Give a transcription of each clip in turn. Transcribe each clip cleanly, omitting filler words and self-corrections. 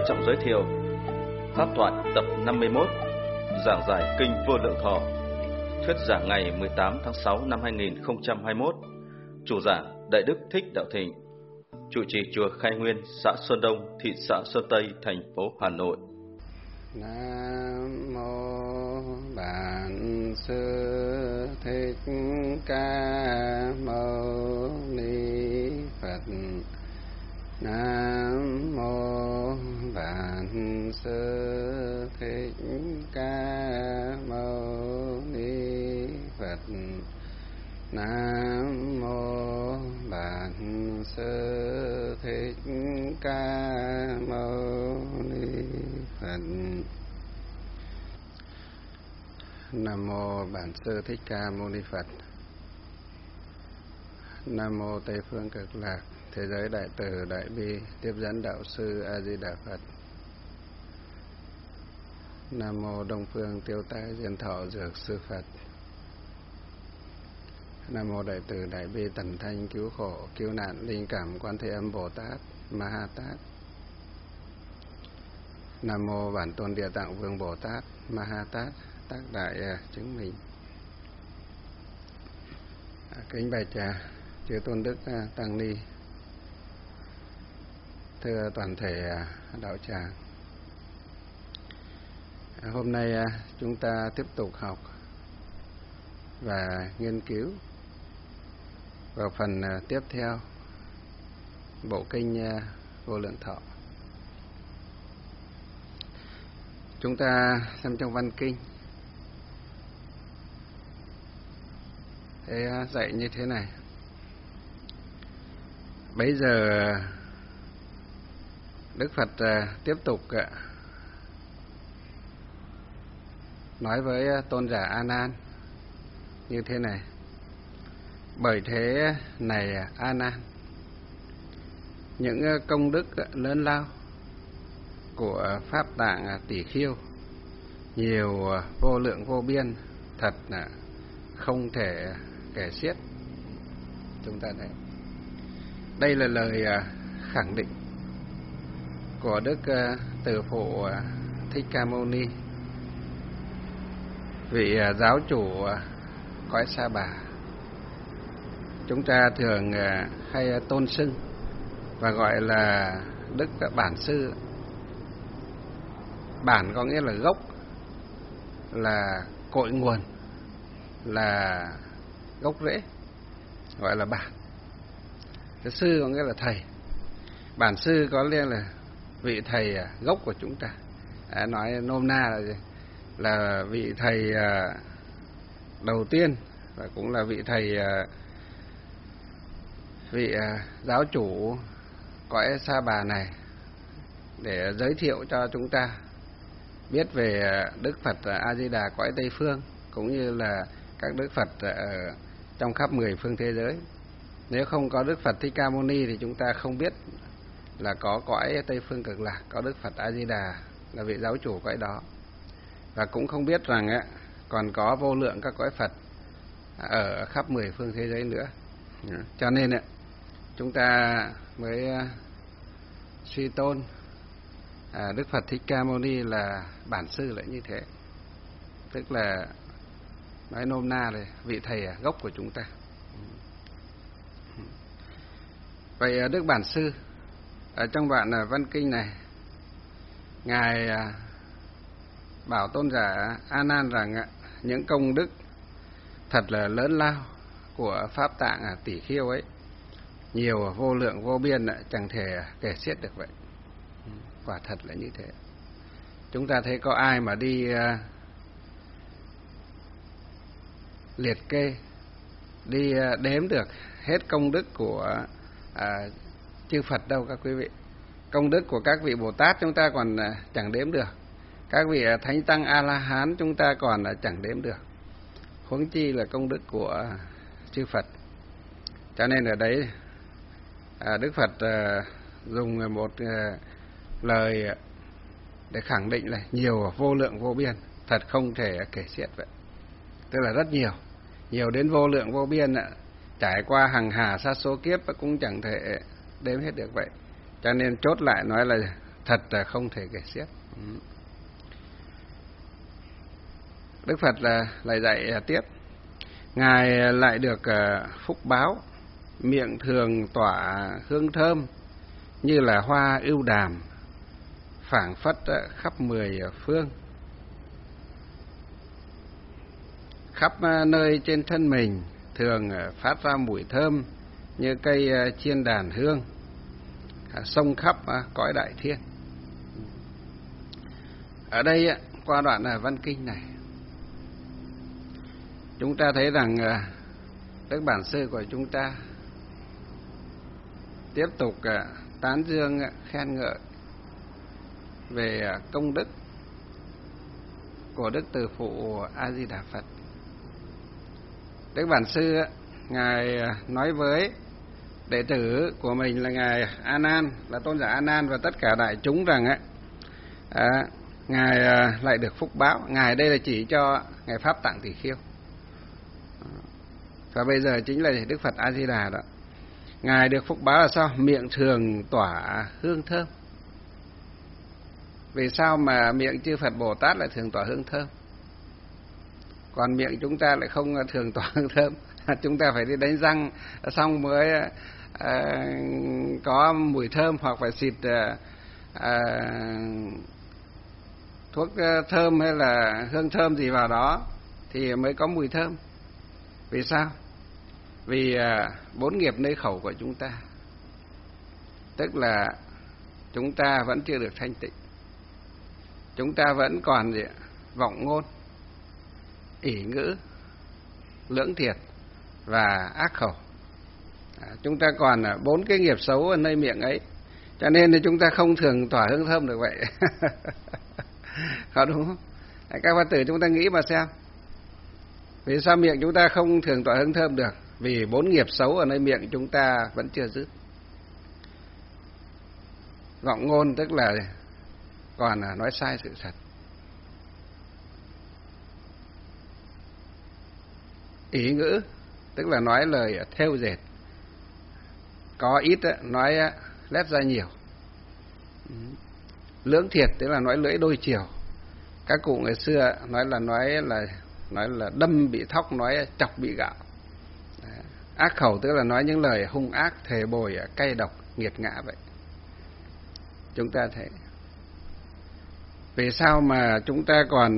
trọng giới thiệu Pháp thoại tập 51, giảng giải Kinh Vô Lượng Thọ, thuyết giảng ngày 18 tháng 6 năm 2021, chủ giảng Đại Đức Thích Đạo Thịnh, trụ trì chùa Khai Nguyên, xã Xuân Đông, thị xã Sơn Tây, thành phố Hà Nội. Nam mô Bản Sư Thích Ca Mâu Ni Phật. Nam mô Bản Sư Thích Ca Mâu Ni Phật. Nam mô Bản Sư Thích Ca Mâu Ni Phật. Nam mô Bản Sư Thích Ca Mâu Ni Phật. Nam mô Tây Phương Cực Lạc Thế giới Đại Từ Đại Bi Tiếp dẫn Đạo Sư A Di Đà Phật. Nam mô Đông Phương Tiêu Tai Diên Thọ Dược Sư Phật. Nam mô Đại Từ Đại Bi Tần Thanh Cứu Khổ Cứu Nạn Linh Cảm Quan Thế Âm Bồ Tát Ma Ha Tát. Nam mô Bản Tôn Địa Tạng Vương Bồ Tát Ma Ha Tát tác đại chứng minh. Kính bạch chư tôn đức tăng ni, thưa toàn thể đạo tràng. Hôm nay chúng ta tiếp tục học và nghiên cứu vào phần tiếp theo bộ kinh Vô Lượng Thọ. Chúng ta xem trong văn kinh thế dạy như thế này: bây giờ Đức Phật tiếp tục nói với tôn giả A Nan như thế này: bởi thế này A Nan, những công đức lớn lao của Pháp Tạng Tỷ Khiêu nhiều vô lượng vô biên, thật là không thể kể xiết. Chúng ta thấy đây là lời khẳng định của Đức Từ Phụ Thích Ca Mâu Ni, vị giáo chủ cõi Sa Bà. Chúng ta thường hay tôn xưng và gọi là Đức Bản Sư. Bản có nghĩa là gốc, là cội nguồn, là gốc rễ, gọi là bản. Cái sư có nghĩa là thầy. Bản sư có nghĩa là vị thầy gốc của chúng ta. Nói nôm na là gì? Là vị thầy đầu tiên và cũng là vị thầy, vị giáo chủ cõi Sa Bà này, để giới thiệu cho chúng ta biết về Đức Phật A Di Đà cõi Tây Phương, cũng như là các Đức Phật ở trong khắp 10 phương thế giới. Nếu không có Đức Phật Thích Ca Mâu Ni thì chúng ta không biết là có cõi Tây Phương Cực Lạc, có Đức Phật A Di Đà là vị giáo chủ cõi đó, và cũng không biết rằng còn có vô lượng các cõi Phật ở khắp 10 phương thế giới nữa. Cho nên chúng ta mới suy tôn Đức Phật Thích Ca Mâu Ni là bản sư lại như thế, tức là nói nôm na là vị thầy gốc của chúng ta. Vậy Đức Bản Sư ở trong đoạn văn kinh này, ngài bảo tôn giả A Nan rằng những công đức thật là lớn lao của Pháp Tạng Tỷ Khiêu ấy nhiều vô lượng vô biên, chẳng thể kể xiết được vậy. Quả thật là như thế. Chúng ta thấy có ai mà đi liệt kê, đi đếm được hết công đức của chư Phật đâu các quý vị. Công đức của các vị Bồ Tát chúng ta còn chẳng đếm được, các vị Thánh Tăng A-la-hán chúng ta còn chẳng đếm được, huống chi là công đức của chư Phật. Cho nên ở đấy Đức Phật dùng một lời để khẳng định là nhiều vô lượng vô biên, thật không thể kể xiết vậy. Tức là rất nhiều, nhiều đến vô lượng vô biên, trải qua hằng hà sa số kiếp cũng chẳng thể đếm hết được vậy. Cho nên chốt lại nói là thật là không thể kể xiết. Đức Phật lại dạy tiếp, Ngài lại được phúc báo, miệng thường tỏa hương thơm như là hoa ưu đàm, phảng phất khắp 10 phương. Khắp nơi trên thân mình thường phát ra mùi thơm như cây chiên đàn hương, xông khắp cõi đại thiên. Ở đây qua đoạn văn kinh này, chúng ta thấy rằng Đức Bản Sư của chúng ta tiếp tục tán dương khen ngợi về công đức của Đức Từ Phụ A Di Đà Phật. Đức Bản Sư ngài nói với đệ tử của mình là ngài A Nan, là tôn giả A Nan và tất cả đại chúng rằng ngài lại được phúc báo. Ngài đây là chỉ cho ngài Pháp Tạng Tỷ Khiêu, và bây giờ chính là Đức Phật A Di Đà đó. Ngài được phúc báo là sao? Miệng thường tỏa hương thơm. Vì sao mà miệng chư Phật Bồ Tát lại thường tỏa hương thơm, còn miệng chúng ta lại không thường tỏa hương thơm? Chúng ta phải đi đánh răng xong mới có mùi thơm, hoặc phải xịt thuốc thơm hay là hương thơm gì vào đó thì mới có mùi thơm. Vì sao? Vì 4 nghiệp nơi khẩu của chúng ta, tức là chúng ta vẫn chưa được thanh tịnh. Chúng ta vẫn còn vọng ngôn, ỷ ngữ, lưỡng thiệt và ác khẩu. Chúng ta còn 4 cái nghiệp xấu ở nơi miệng ấy, cho nên là chúng ta không thường tỏa hương thơm được vậy. Có đúng không? Các Phật tử chúng ta nghĩ mà xem, vì sao miệng chúng ta không thường tỏa hương thơm được? Vì 4 nghiệp xấu ở nơi miệng chúng ta vẫn chưa dứt. Vọng ngôn tức là còn nói sai sự thật. Ý ngữ tức là nói lời thêu dệt, có ít nói lét ra nhiều. Lưỡng thiệt tức là nói lưỡi đôi chiều. Các cụ ngày xưa nói là đâm bị thóc, nói chọc bị gạo. Ác khẩu tức là nói những lời hung ác, thề bồi, cay độc, nghiệt ngã vậy. Chúng ta thấy vì sao mà chúng ta còn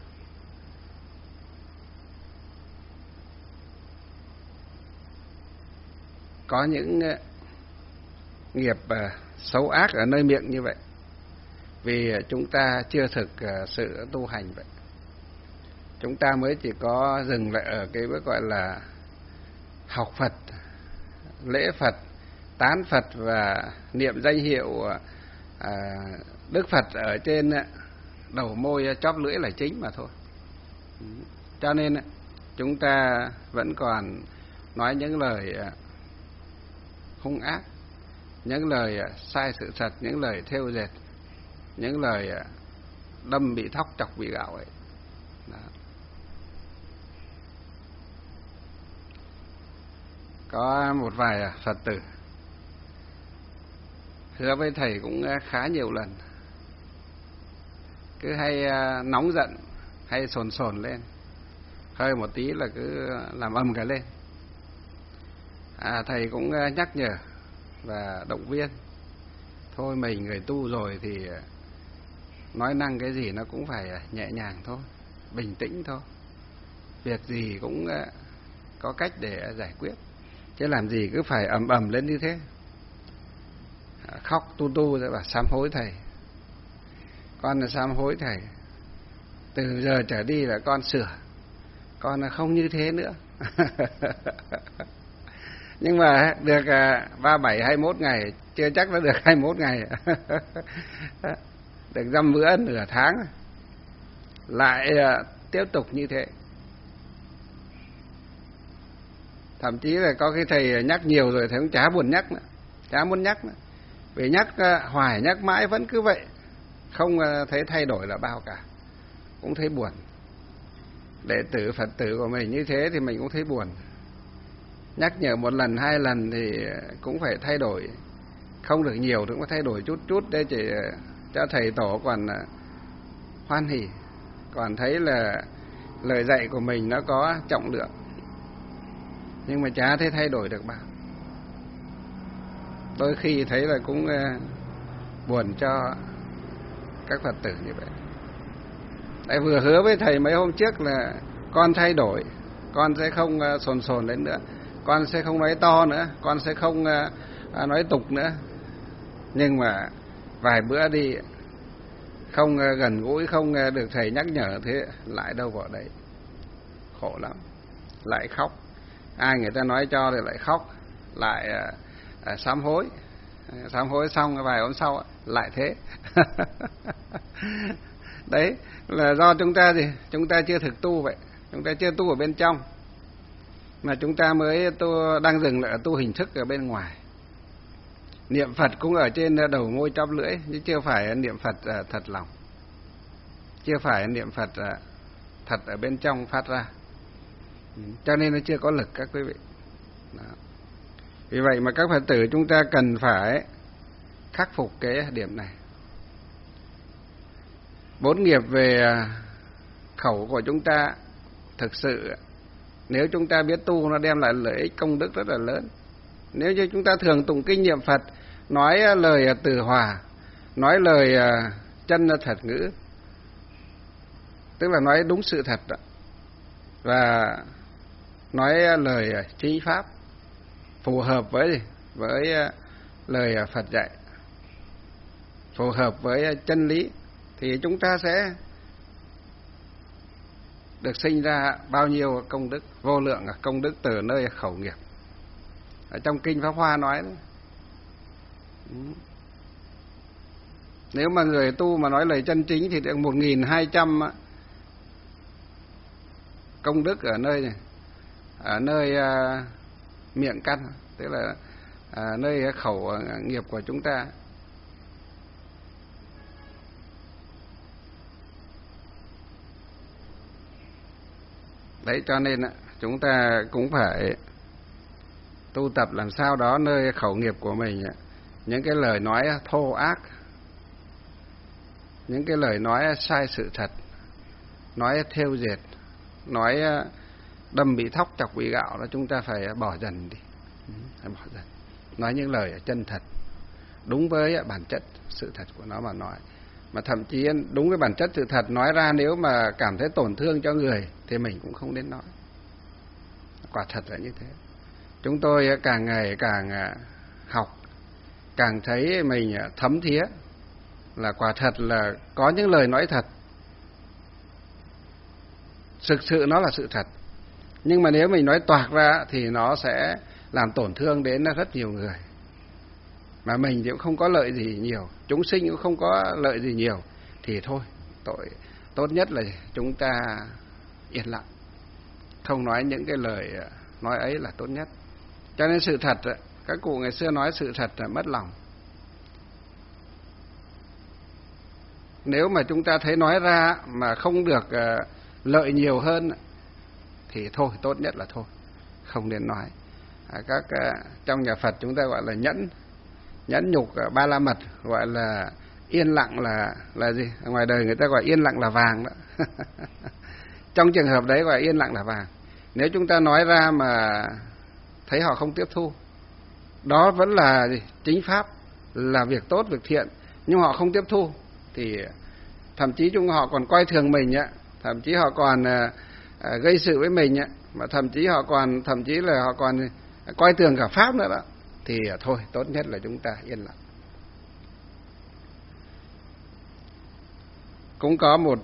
có những nghiệp xấu ác ở nơi miệng như vậy? Vì chúng ta chưa thực sự tu hành vậy. Chúng ta mới chỉ có dừng lại ở cái bước gọi là học Phật, lễ Phật, tán Phật và niệm danh hiệu Đức Phật ở trên đầu môi chóp lưỡi là chính mà thôi. Cho nên chúng ta vẫn còn nói những lời hung ác, những lời sai sự thật, những lời thêu dệt, những lời đâm bị thóc, chọc bị gạo ấy. Đó. Có một vài Phật tử hứa với thầy cũng khá nhiều lần, cứ hay nóng giận, hay sồn sồn lên, hơi một tí là cứ làm ầm cả lên. Thầy cũng nhắc nhở và động viên, thôi mình người tu rồi thì nói năng cái gì nó cũng phải nhẹ nhàng thôi, bình tĩnh thôi, việc gì cũng có cách để giải quyết, chứ làm gì cứ phải ầm ầm lên như thế. Khóc tu rồi bảo sám hối thầy, con là sám hối thầy, từ giờ trở đi là con sửa, con là không như thế nữa. Nhưng mà được 37, 21 ngày, chưa chắc đã được 21 ngày. Được dăm bữa nửa tháng, lại tiếp tục như thế. Thậm chí là có cái thầy nhắc nhiều rồi thầy cũng chả buồn nhắc nữa, chả muốn nhắc nữa. Vì nhắc hoài, nhắc mãi vẫn cứ vậy, không thấy thay đổi là bao cả, cũng thấy buồn. Đệ tử Phật tử của mình như thế thì mình cũng thấy buồn. Nhắc nhở một lần, 2 lần thì cũng phải thay đổi, không được nhiều thì cũng phải thay đổi chút chút để chỉ cho thầy tổ còn hoan hỉ, còn thấy là lời dạy của mình nó có trọng lượng, nhưng mà chả thấy thay đổi được bao. Đôi khi thấy là cũng buồn cho các Phật tử như vậy. Tại vừa hứa với thầy mấy hôm trước là con thay đổi, con sẽ không sồn sồn lên nữa, con sẽ không nói to nữa, con sẽ không nói tục nữa. Nhưng mà vài bữa đi không gần gũi, không được thầy nhắc nhở, thế lại đâu vào đấy, khổ lắm, lại khóc. Ai người ta nói cho thì lại khóc, lại sám hối. Sám hối xong vài hôm sau lại thế. Đấy là do chúng ta gì? Chúng ta chưa thực tu vậy. Chúng ta chưa tu ở bên trong, mà chúng ta mới đang dừng lại tu hình thức ở bên ngoài. Niệm Phật cũng ở trên đầu môi chóp lưỡi, chứ chưa phải niệm Phật thật lòng, chưa phải niệm Phật thật ở bên trong phát ra. Cho nên nó chưa có lực các quý vị. Đó. Vì vậy mà các Phật tử chúng ta cần phải khắc phục cái điểm này. 4 nghiệp về khẩu của chúng ta thực sự, nếu chúng ta biết tu, nó đem lại lợi ích công đức rất là lớn. Nếu như chúng ta thường tụng kinh niệm Phật, nói lời từ hòa, nói lời chân thật ngữ, tức là nói đúng sự thật đó, và nói lời chính pháp phù hợp với lời Phật dạy, phù hợp với chân lý, thì chúng ta sẽ được sinh ra bao nhiêu công đức, vô lượng công đức từ nơi khẩu nghiệp. Ở trong kinh Pháp Hoa nói đấy. Nếu mà người tu mà nói lời chân chính thì được 1.200 công đức ở nơi này, ở nơi miệng căn, tức là nơi khẩu nghiệp của chúng ta. Đấy, cho nên chúng ta cũng phải tu tập làm sao đó nơi khẩu nghiệp của mình, những cái lời nói thô ác, những cái lời nói sai sự thật, nói thêu dệt, nói đâm bị thóc chọc bị gạo, là chúng ta phải bỏ dần đi, phải bỏ dần. Nói những lời chân thật, đúng với bản chất sự thật của nó mà nói. Mà thậm chí đúng với bản chất sự thật nói ra, nếu mà cảm thấy tổn thương cho người thì mình cũng không nên nói. Quả thật là như thế. Chúng tôi càng ngày càng học, càng thấy mình thấm thía là quả thật là có những lời nói thật, thực sự nó là sự thật. Nhưng mà nếu mình nói toạc ra thì nó sẽ làm tổn thương đến rất nhiều người, mà mình thì cũng không có lợi gì nhiều, chúng sinh cũng không có lợi gì nhiều, thì thôi, tốt nhất là chúng ta yên lặng, không nói những cái lời nói ấy là tốt nhất. Cho nên sự thật, các cụ ngày xưa nói sự thật là mất lòng. Nếu mà chúng ta thấy nói ra mà không được lợi nhiều hơn thì thôi, tốt nhất là thôi, không nên nói. Các trong nhà Phật chúng ta gọi là nhẫn nhục ba la mật, gọi là yên lặng là gì? Ngoài đời người ta gọi yên lặng là vàng đó. Trong trường hợp đấy gọi yên lặng là vàng. Nếu chúng ta nói ra mà thấy họ không tiếp thu, đó vẫn là gì? Chính pháp, là việc tốt, việc thiện, nhưng họ không tiếp thu thì thậm chí họ còn coi thường mình, thậm chí họ còn gây sự với mình, mà thậm chí là họ còn coi thường cả pháp nữa đó, thì thôi, tốt nhất là chúng ta yên lặng. Cũng có một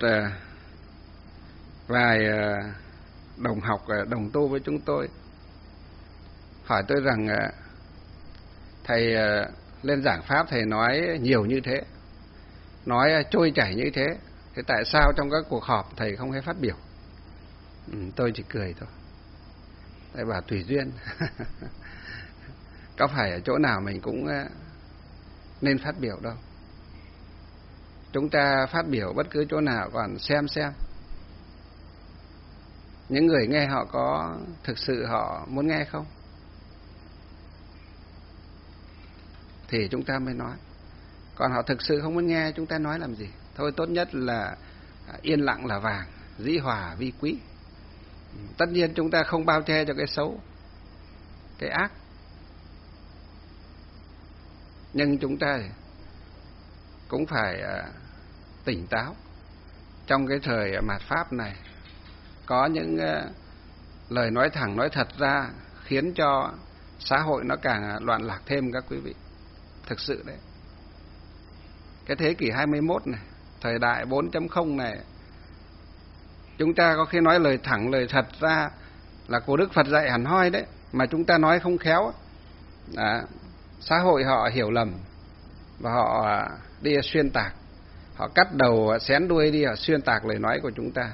vài đồng học, đồng tu với chúng tôi hỏi tôi rằng thầy lên giảng pháp, thầy nói nhiều như thế, nói trôi chảy như thế, thế tại sao trong các cuộc họp thầy không hay phát biểu? Tôi chỉ cười thôi. Thầy bảo tùy duyên. Có phải ở chỗ nào mình cũng nên phát biểu đâu. Chúng ta phát biểu bất cứ chỗ nào, còn xem những người nghe họ có thực sự họ muốn nghe không, thì chúng ta mới nói. Còn họ thực sự không muốn nghe chúng ta nói làm gì. Thôi tốt nhất là yên lặng là vàng, dĩ hòa vi quý. Tất nhiên chúng ta không bao che cho cái xấu, cái ác, nhưng chúng ta cũng phải tỉnh táo. Trong cái thời mạt Pháp này, có những lời nói thẳng nói thật ra khiến cho xã hội nó càng loạn lạc thêm các quý vị. Thực sự đấy. Cái thế kỷ 21 này, thời đại 4.0 này, chúng ta có khi nói lời thẳng lời thật ra là của Đức Phật dạy hẳn hoi đấy, mà chúng ta nói không khéo, xã hội họ hiểu lầm và họ đi xuyên tạc, họ cắt đầu xén đuôi đi, họ xuyên tạc lời nói của chúng ta.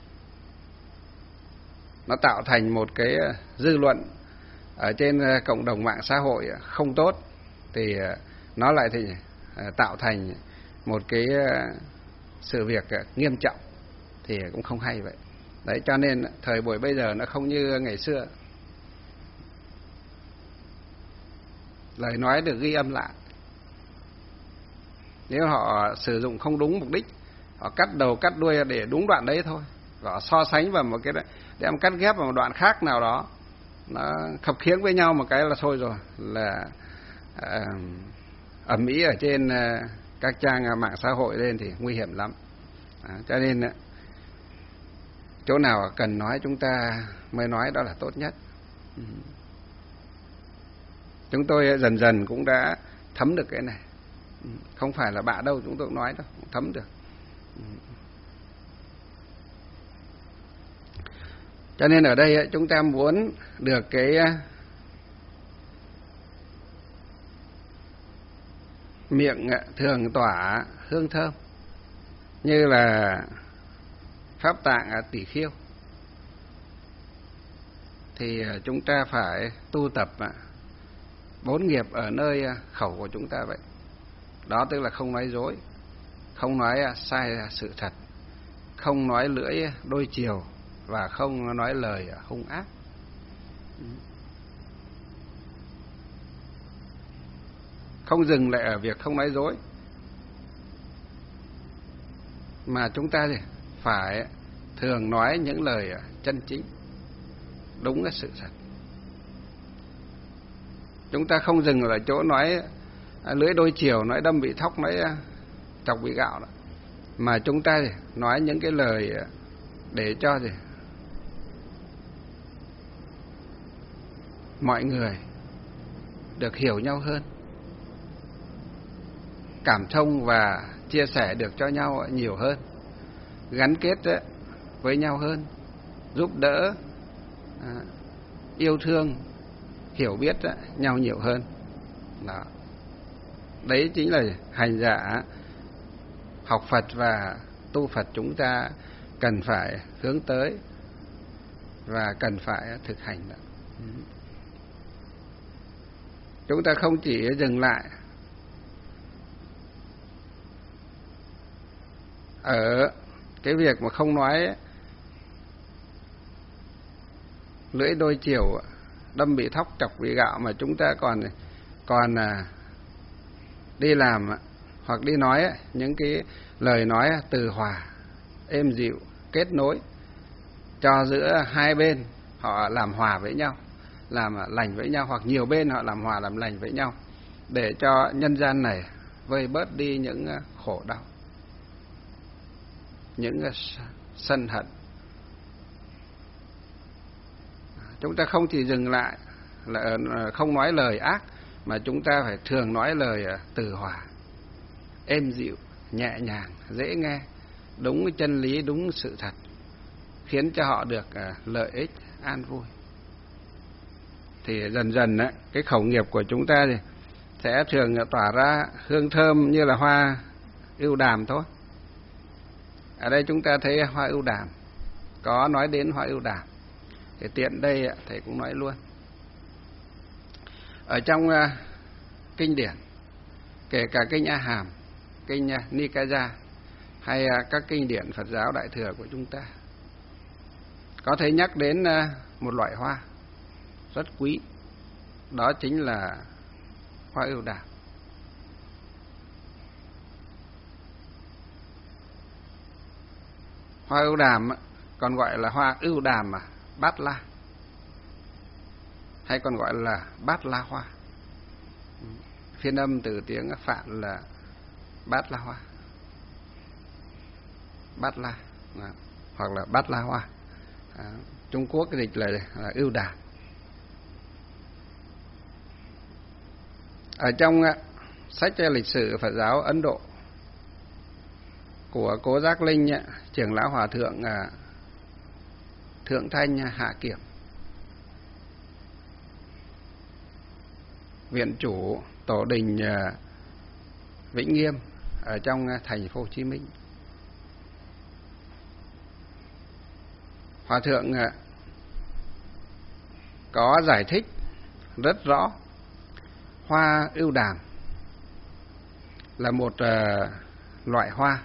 Nó tạo thành một cái dư luận ở trên cộng đồng mạng xã hội không tốt, thì nó lại thì tạo thành một cái sự việc nghiêm trọng, thì cũng không hay vậy. Đấy, cho nên thời buổi bây giờ nó không như ngày xưa. Lời nói được ghi âm lại. Nếu họ sử dụng không đúng mục đích, họ cắt đầu cắt đuôi để đúng đoạn đấy thôi, và họ so sánh vào một cái đem cắt ghép vào một đoạn khác nào đó, nó khập khiễng với nhau một cái là thôi rồi, là ầm ĩ ở trên các trang mạng xã hội lên thì nguy hiểm lắm. Cho nên chỗ nào cần nói chúng ta mới nói, đó là tốt nhất. Chúng tôi dần dần cũng đã thấm được cái này. Không phải là bạ đâu, chúng tôi cũng nói đâu, cũng thấm được. Cho nên ở đây chúng ta muốn được cái miệng thường tỏa hương thơm, như là Pháp Tạng Tỷ Khiêu, thì chúng ta phải tu tập 4 nghiệp ở nơi khẩu của chúng ta vậy. Đó tức là không nói dối, không nói sai sự thật, không nói lưỡi đôi chiều, và không nói lời hung ác. Không dừng lại ở việc không nói dối, mà chúng ta phải thường nói những lời chân chính, đúng cái sự thật. Chúng ta không dừng ở chỗ nói lưỡi đôi chiều, nói đâm bị thóc, nói chọc bị gạo đó, mà chúng ta nói những cái lời để cho mọi người được hiểu nhau hơn, cảm thông và chia sẻ được cho nhau nhiều hơn, gắn kết với nhau hơn, giúp đỡ, yêu thương, hiểu biết nhau nhiều hơn. Đó. Đấy chính là hành giả học Phật và tu Phật chúng ta cần phải hướng tới và cần phải thực hành. Chúng ta không chỉ dừng lại ở cái việc mà không nói lưỡi đôi chiều, đâm bị thóc, chọc bị gạo, mà chúng ta còn đi làm hoặc đi nói những cái lời nói từ hòa, êm dịu, kết nối cho giữa hai bên họ làm hòa với nhau, làm lành với nhau, hoặc nhiều bên họ làm hòa làm lành với nhau, để cho nhân gian này vơi bớt đi những khổ đau, những sân hận. Chúng ta không chỉ dừng lại là không nói lời ác, mà chúng ta phải thường nói lời từ hòa, êm dịu, nhẹ nhàng, dễ nghe, đúng cái chân lý, đúng sự thật, khiến cho họ được lợi ích, an vui. Thì dần dần cái khẩu nghiệp của chúng ta thì sẽ thường tỏa ra hương thơm như là hoa ưu đàm thôi. Ở đây chúng ta thấy hoa ưu đàm, có nói đến hoa ưu đàm thì tiện đây thầy cũng nói luôn. Ở trong kinh điển, kể cả kinh A Hàm, kinh Nikaya hay các kinh điển Phật giáo Đại thừa của chúng ta, có thể nhắc đến một loại hoa rất quý, đó chính là hoa ưu đàm. Hoa ưu đàm còn gọi là hoa ưu đàm bát la, hay còn gọi là bát la hoa. Phiên âm từ tiếng Phạn là bát la hoa, bát la hoặc là bát la hoa. Trung Quốc cái dịch là ưu đàm. Ở trong sách lịch sử Phật giáo Ấn Độ của Cố Giác Linh, trưởng lão hòa thượng Thượng Thanh Hạ Kiểm, viện chủ tổ đình Vĩnh Nghiêm ở trong thành phố Hồ Chí Minh. Hòa thượng có giải thích rất rõ hoa ưu đàm là một loại hoa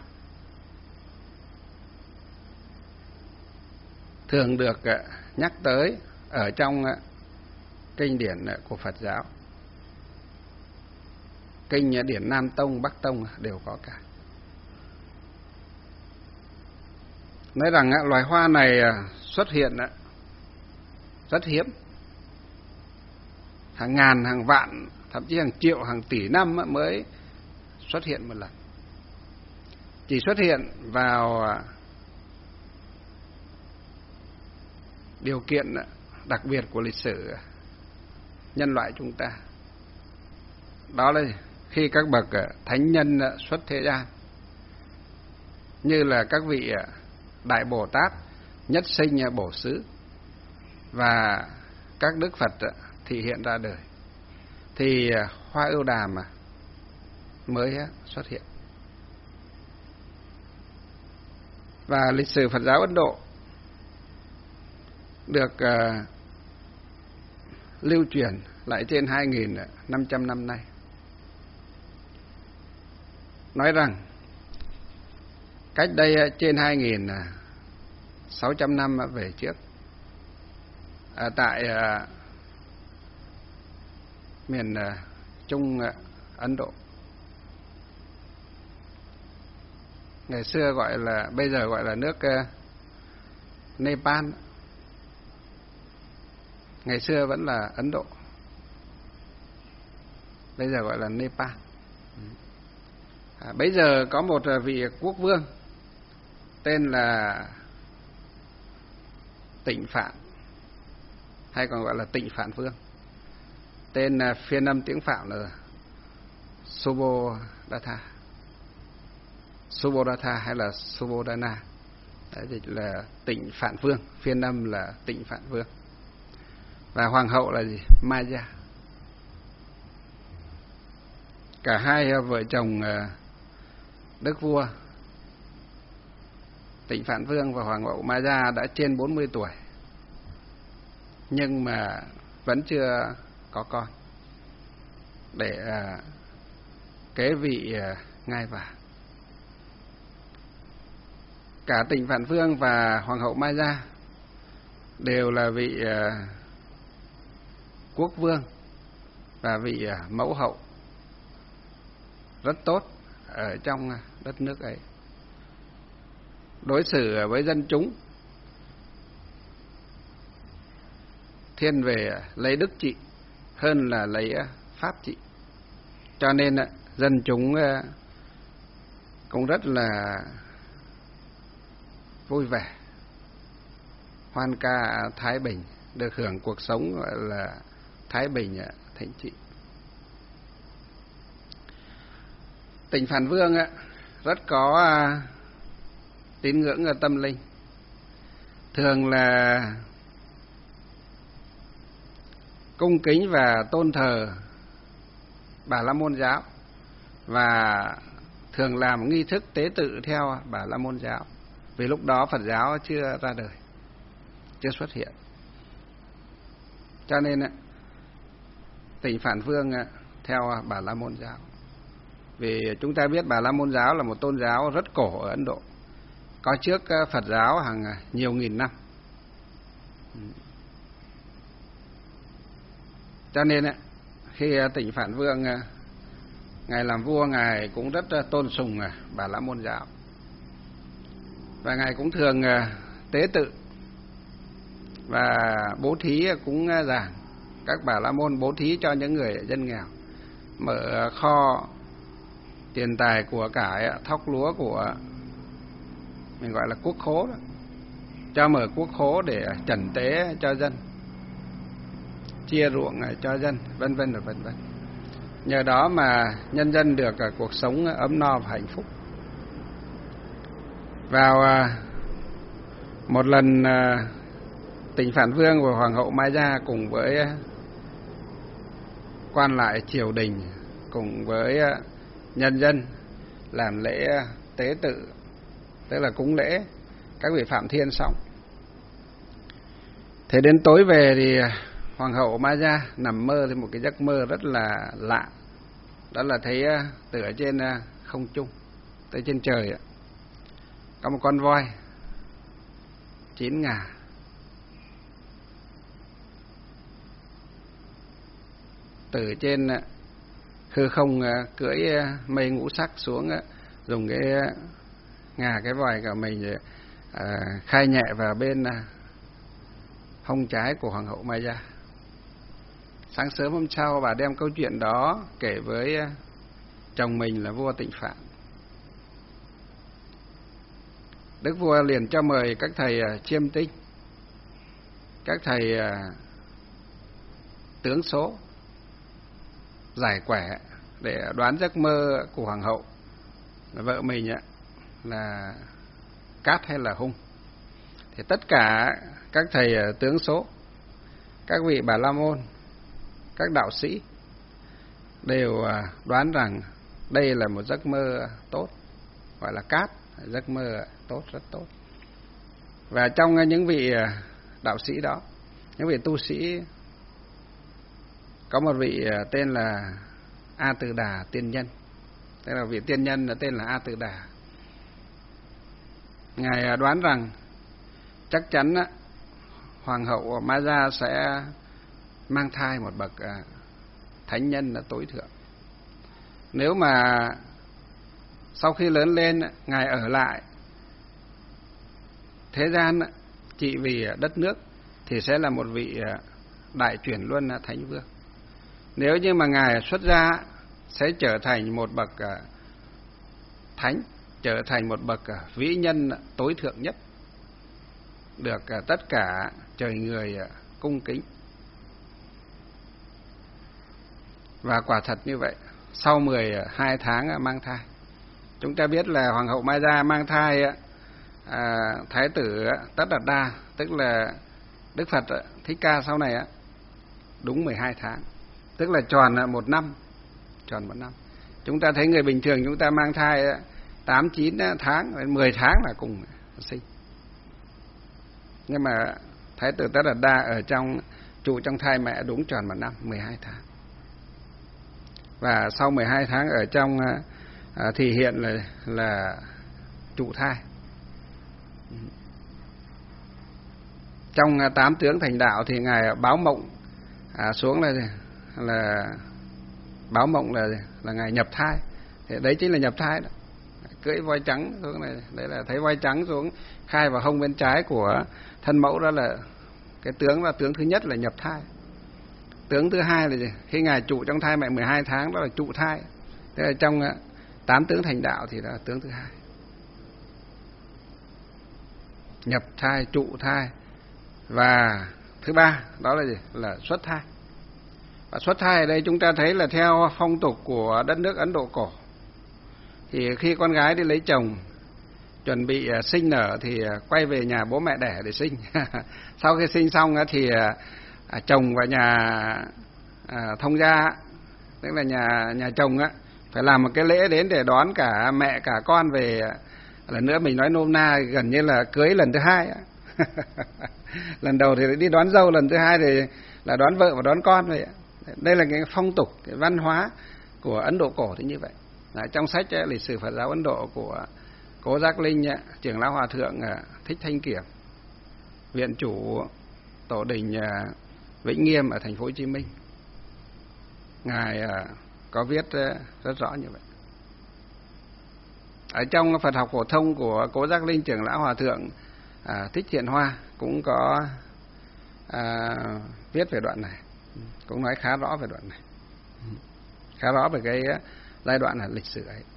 thường được nhắc tới ở trong kinh điển của Phật giáo. Kinh điển Nam Tông, Bắc Tông đều có cả. Nói rằng loài hoa này xuất hiện rất hiếm, hàng ngàn, hàng vạn, thậm chí hàng triệu, hàng tỷ năm mới xuất hiện một lần. Chỉ xuất hiện vào điều kiện đặc biệt của lịch sử nhân loại chúng ta. Đó là khi các bậc thánh nhân xuất thế gian, như là các vị Đại Bồ Tát, Nhất Sinh Bổ Xứ và các Đức Phật thị hiện ra đời, thì hoa ưu đàm mới xuất hiện. Và lịch sử Phật giáo Ấn Độ được lưu truyền lại trên 2.500 năm nay. Nói rằng cách đây trên 2.600 năm về trước, tại miền Trung Ấn Độ, ngày xưa gọi là, bây giờ gọi là nước Nepal, ngày xưa vẫn là Ấn Độ, bây giờ gọi là Nepal. Bây giờ có một vị quốc vương tên là Tịnh Phạn, hay còn gọi là Tịnh Phạn Vương. Tên phiên âm tiếng Phạn là Subodhatha, Subodhatha hay là Subodhana. Đấy, dịch là Tịnh Phạn Vương, phiên âm là Tịnh Phạn Vương. Và hoàng hậu là gì? Maya. Cả hai vợ chồng đức vua Tịnh Phạn Vương và hoàng hậu Maya đã trên 40 tuổi, nhưng mà vẫn chưa có con để kế vị ngai vàng. Cả Tịnh Phạn Vương và hoàng hậu Maya đều là vị quốc vương và vị mẫu hậu rất tốt ở trong đất nước ấy. Đối xử với dân chúng thiên về lấy đức trị hơn là lấy pháp trị, cho nên dân chúng cũng rất là vui vẻ, hoan ca thái bình, được hưởng cuộc sống gọi là thái bình thịnh trị. Tịnh Phạn Vương rất có tín ngưỡng tâm linh, thường là cung kính và tôn thờ Bà La Môn giáo, và thường làm nghi thức tế tự theo Bà La Môn giáo, vì lúc đó Phật giáo chưa ra đời, chưa xuất hiện. Cho nên Tịnh Phạn Vương theo Bà La Môn giáo. Vì chúng ta biết Bà La Môn giáo là một tôn giáo rất cổ ở Ấn Độ, có trước Phật giáo hàng nhiều nghìn năm. Cho nên khi Tịnh Phạn Vương ngài làm vua, ngài cũng rất tôn sùng Bà La Môn giáo. và ngài cũng thường tế tự và bố thí cúng dường. Các Bà La Môn bố thí cho những người dân nghèo, mở kho tiền tài của cải, thóc lúa của mình gọi là quốc khố đó, cho mở quốc khố để trần tế cho dân, chia ruộng cho dân, vân vân và vân vân. Nhờ đó mà nhân dân được cuộc sống ấm no và hạnh phúc. Vào một lần Tịnh Phạn Vương và Hoàng hậu Mai Gia cùng với quan lại triều đình, cùng với nhân dân làm lễ tế tự, tức là cúng lễ các vị Phạm Thiên xong. Thế đến tối về thì Hoàng hậu Mai Gia nằm mơ thì một cái giấc mơ rất là lạ. Đó là thấy từ ở trên không trung, tới trên trời có một con voi 9 ngà. Từ trên hư không cưỡi mây ngũ sắc xuống, dùng cái ngà cái vòi của mình khai nhẹ vào bên hông trái của Hoàng hậu Mai Gia. Sáng sớm hôm sau, bà đem câu chuyện đó kể với chồng mình là vua Tịnh Phạn. Đức vua liền cho mời các thầy chiêm tinh, các thầy tướng số, giải quẻ để đoán giấc mơ của hoàng hậu là vợ mình là cát hay là hung. Thì tất cả các thầy tướng số, các vị Bà La Môn, các đạo sĩ đều đoán rằng đây là một giấc mơ tốt, gọi là cát, giấc mơ tốt, rất tốt. Và trong những vị đạo sĩ đó, những vị tu sĩ, có một vị tên là A Từ Đà tiên nhân, tức là vị tiên nhân tên là A Từ Đà. Ngài đoán rằng chắc chắn Hoàng hậu Mai Gia sẽ mang thai một bậc thánh nhân là tối thượng. Nếu mà sau khi lớn lên Ngài ở lại thế gian trị vì đất nước thì sẽ là một vị đại chuyển luân thánh vương. Nếu như mà Ngài xuất gia sẽ trở thành một bậc thánh, trở thành một bậc vĩ nhân tối thượng nhất, được tất cả trời người cung kính. Và quả thật như vậy, sau 12 tháng mang thai. Chúng ta biết là Hoàng hậu Mai Gia mang thai Thái tử Tất Đạt Đa, tức là Đức Phật Thích Ca sau này đúng 12 tháng, tức là tròn 1 năm. Tròn 1 năm. Chúng ta thấy người bình thường chúng ta mang thai 8-9 tháng, 10 tháng là cùng sinh. Nhưng mà Thái tử Tất Đạt Đa ở trụ trong thai mẹ đúng tròn 1 năm, 12 tháng. Và sau 12 tháng ở trong thì hiện là trụ thai. Trong 8 tướng thành đạo thì Ngài báo mộng xuống là báo mộng là Ngài nhập thai. Thì đấy chính là nhập thai đó. Cưỡi voi trắng xuống này, đấy là thấy voi trắng xuống khai vào hông bên trái của thân mẫu, đó là cái tướng, là tướng thứ nhất là nhập thai. Tướng thứ hai là gì? Khi Ngài trụ trong thai mẹ 12 tháng, đó là trụ thai. Thế là trong 8 tướng thành đạo thì đó là tướng thứ hai. Nhập thai, trụ thai. Và thứ ba đó là gì? Là xuất thai. Và xuất thai ở đây chúng ta thấy là theo phong tục của đất nước Ấn Độ cổ. Thì khi con gái đi lấy chồng, chuẩn bị sinh nở thì quay về nhà bố mẹ đẻ để sinh. Sau khi sinh xong thì chồng và nhà thông gia, tức là nhà chồng phải làm một cái lễ đến để đón cả mẹ cả con về. Lần nữa mình nói nôm na gần như là cưới lần thứ hai. Lần đầu thì đi đón dâu, lần thứ hai thì là đón vợ và đón con vậy. Đây là cái phong tục, cái văn hóa của Ấn Độ cổ thì như vậy. Trong sách lịch sử Phật giáo Ấn Độ của Cố Giác Linh, trưởng lão hòa thượng Thích Thanh Kiểm, viện chủ tổ đình Vĩnh Nghiêm ở thành phố Hồ Chí Minh, Ngài có viết rất rõ như vậy. Ở trong Phật học phổ thông của Cố Giác Linh trưởng lão Hòa thượng Thích Thiện Hoa cũng có viết về đoạn này, cũng nói khá rõ về đoạn này, khá rõ về cái giai đoạn là lịch sử ấy.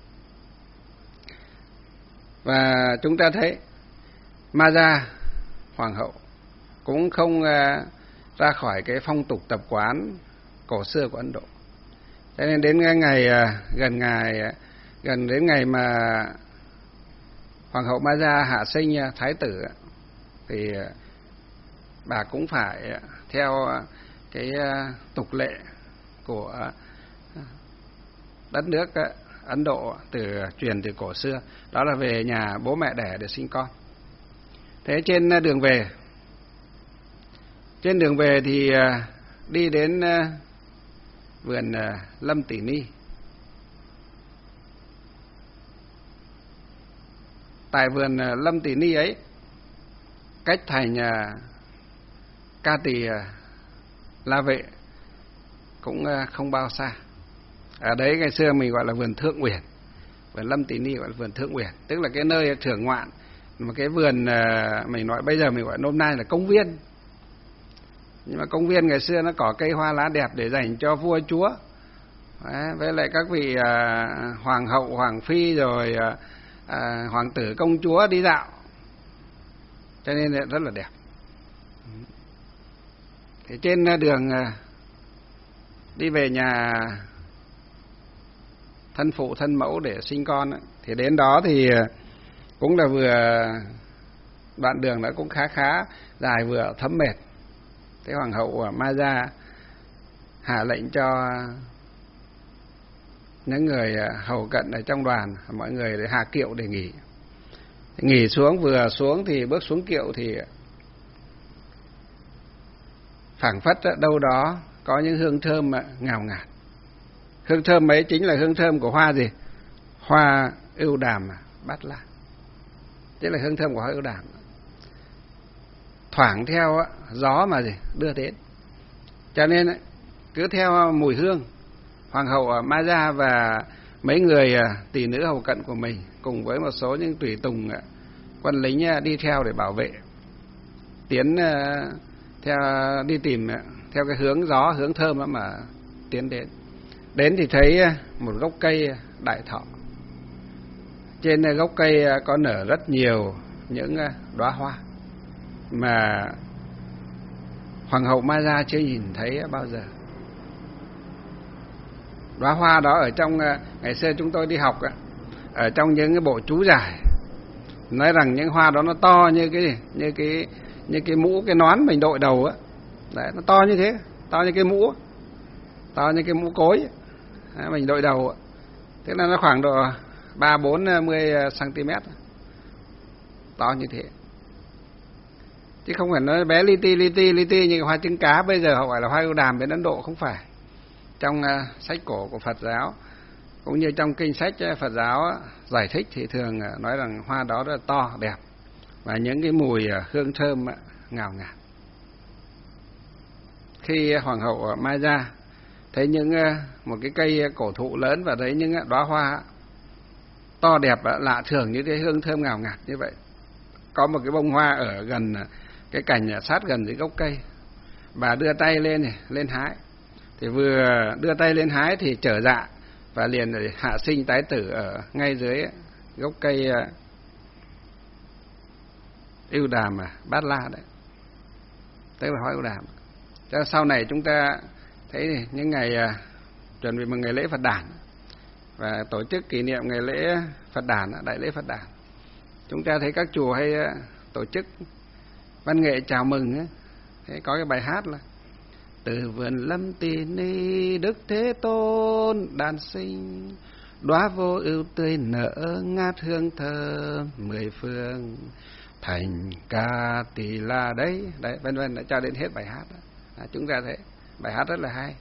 Và chúng ta thấy Maja hoàng hậu cũng không ra khỏi cái phong tục tập quán cổ xưa của Ấn Độ. Cho nên đến ngày gần đến ngày mà hoàng hậu Maja hạ sinh thái tử thì bà cũng phải theo cái tục lệ của đất nước Ấn Độ truyền từ cổ xưa, đó là về nhà bố mẹ đẻ để sinh con. Thế trên đường về thì đi đến vườn Lâm Tỷ Ni. Tại vườn Lâm Tỷ Ni ấy, cách thành Ca Tỳ La Vệ cũng không bao xa. Ở đấy ngày xưa mình gọi là vườn Thượng Uyển, vườn Lâm Tỷ Ni gọi là vườn Thượng Uyển, tức là cái nơi thưởng ngoạn. Mà cái vườn mình nói bây giờ mình gọi nôm na là công viên. Nhưng mà công viên ngày xưa nó có cây hoa lá đẹp để dành cho vua chúa. Đấy, với lại các vị hoàng hậu, hoàng phi rồi hoàng tử, công chúa đi dạo. Cho nên rất là đẹp. Thì trên đường đi về nhà thân phụ thân mẫu để sinh con ấy, thì đến đó thì cũng là vừa đoạn đường đã cũng khá dài, vừa thấm mệt. Thế hoàng hậu Maja hạ lệnh cho những người hầu cận ở trong đoàn, mọi người để hạ kiệu để nghỉ. Nghỉ xuống, vừa xuống thì bước xuống kiệu thì phảng phất đâu đó có những hương thơm ngào ngạt. Hương thơm ấy chính là hương thơm của hoa gì? Hoa ưu đàm bát la. Tức là hương thơm của hoa ưu đàm. Thoảng theo gió mà gì đưa đến. Cho nên cứ theo mùi hương, hoàng hậu Maja và mấy người tỷ nữ hầu cận của mình cùng với một số những tùy tùng quân lính đi theo để bảo vệ, tiến theo đi tìm theo cái hướng gió, hướng thơm đó mà tiến đến. Đến thì thấy một gốc cây đại thọ. Trên gốc cây có nở rất nhiều những đóa hoa mà hoàng hậu Maja chưa nhìn thấy bao giờ. Đóa hoa đó ở trong ngày xưa chúng tôi đi học ở trong những cái bộ chú giải nói rằng những hoa đó nó to như cái mũ, cái nón mình đội đầu á. Đấy, nó to như thế, to như cái mũ, to như cái mũ cối mình đội đầu. Thế là nó khoảng độ 30-40 cm, to như thế, chứ không phải nó bé li ti như hoa trứng cá bây giờ họ gọi là hoa ưu đàm bên Ấn Độ, không phải. Trong sách cổ của Phật giáo cũng như trong kinh sách Phật giáo giải thích thì thường nói rằng hoa đó rất là to đẹp và những cái mùi hương thơm ngào ngạt. Khi hoàng hậu Maja thấy những một cái cây cổ thụ lớn và thấy những đóa hoa to đẹp lạ thường như thế, hương thơm ngào ngạt như vậy, có một cái bông hoa ở gần cái cành sát gần dưới gốc cây, bà đưa tay lên hái. Thì vừa đưa tay lên hái thì trở dạ và liền hạ sinh tái tử ở ngay dưới gốc cây ưu đàm bát la đấy, tức là hoa ưu đàm. Cho sau này chúng ta thấy những ngày chuẩn bị một ngày lễ Phật đản và tổ chức kỷ niệm ngày lễ Phật đản, đại lễ Phật đản, chúng ta thấy các chùa hay tổ chức văn nghệ chào mừng ấy. Thế có cái bài hát là từ vườn Lâm Tỷ Ni Đức Thế Tôn đàn sinh, đóa vô ưu tươi nở ngát hương thơm mười phương, thành Ca Tỳ La đấy, vân vân, đã cho đến hết bài hát đó. Chúng ta thấy bài hát rất là hay,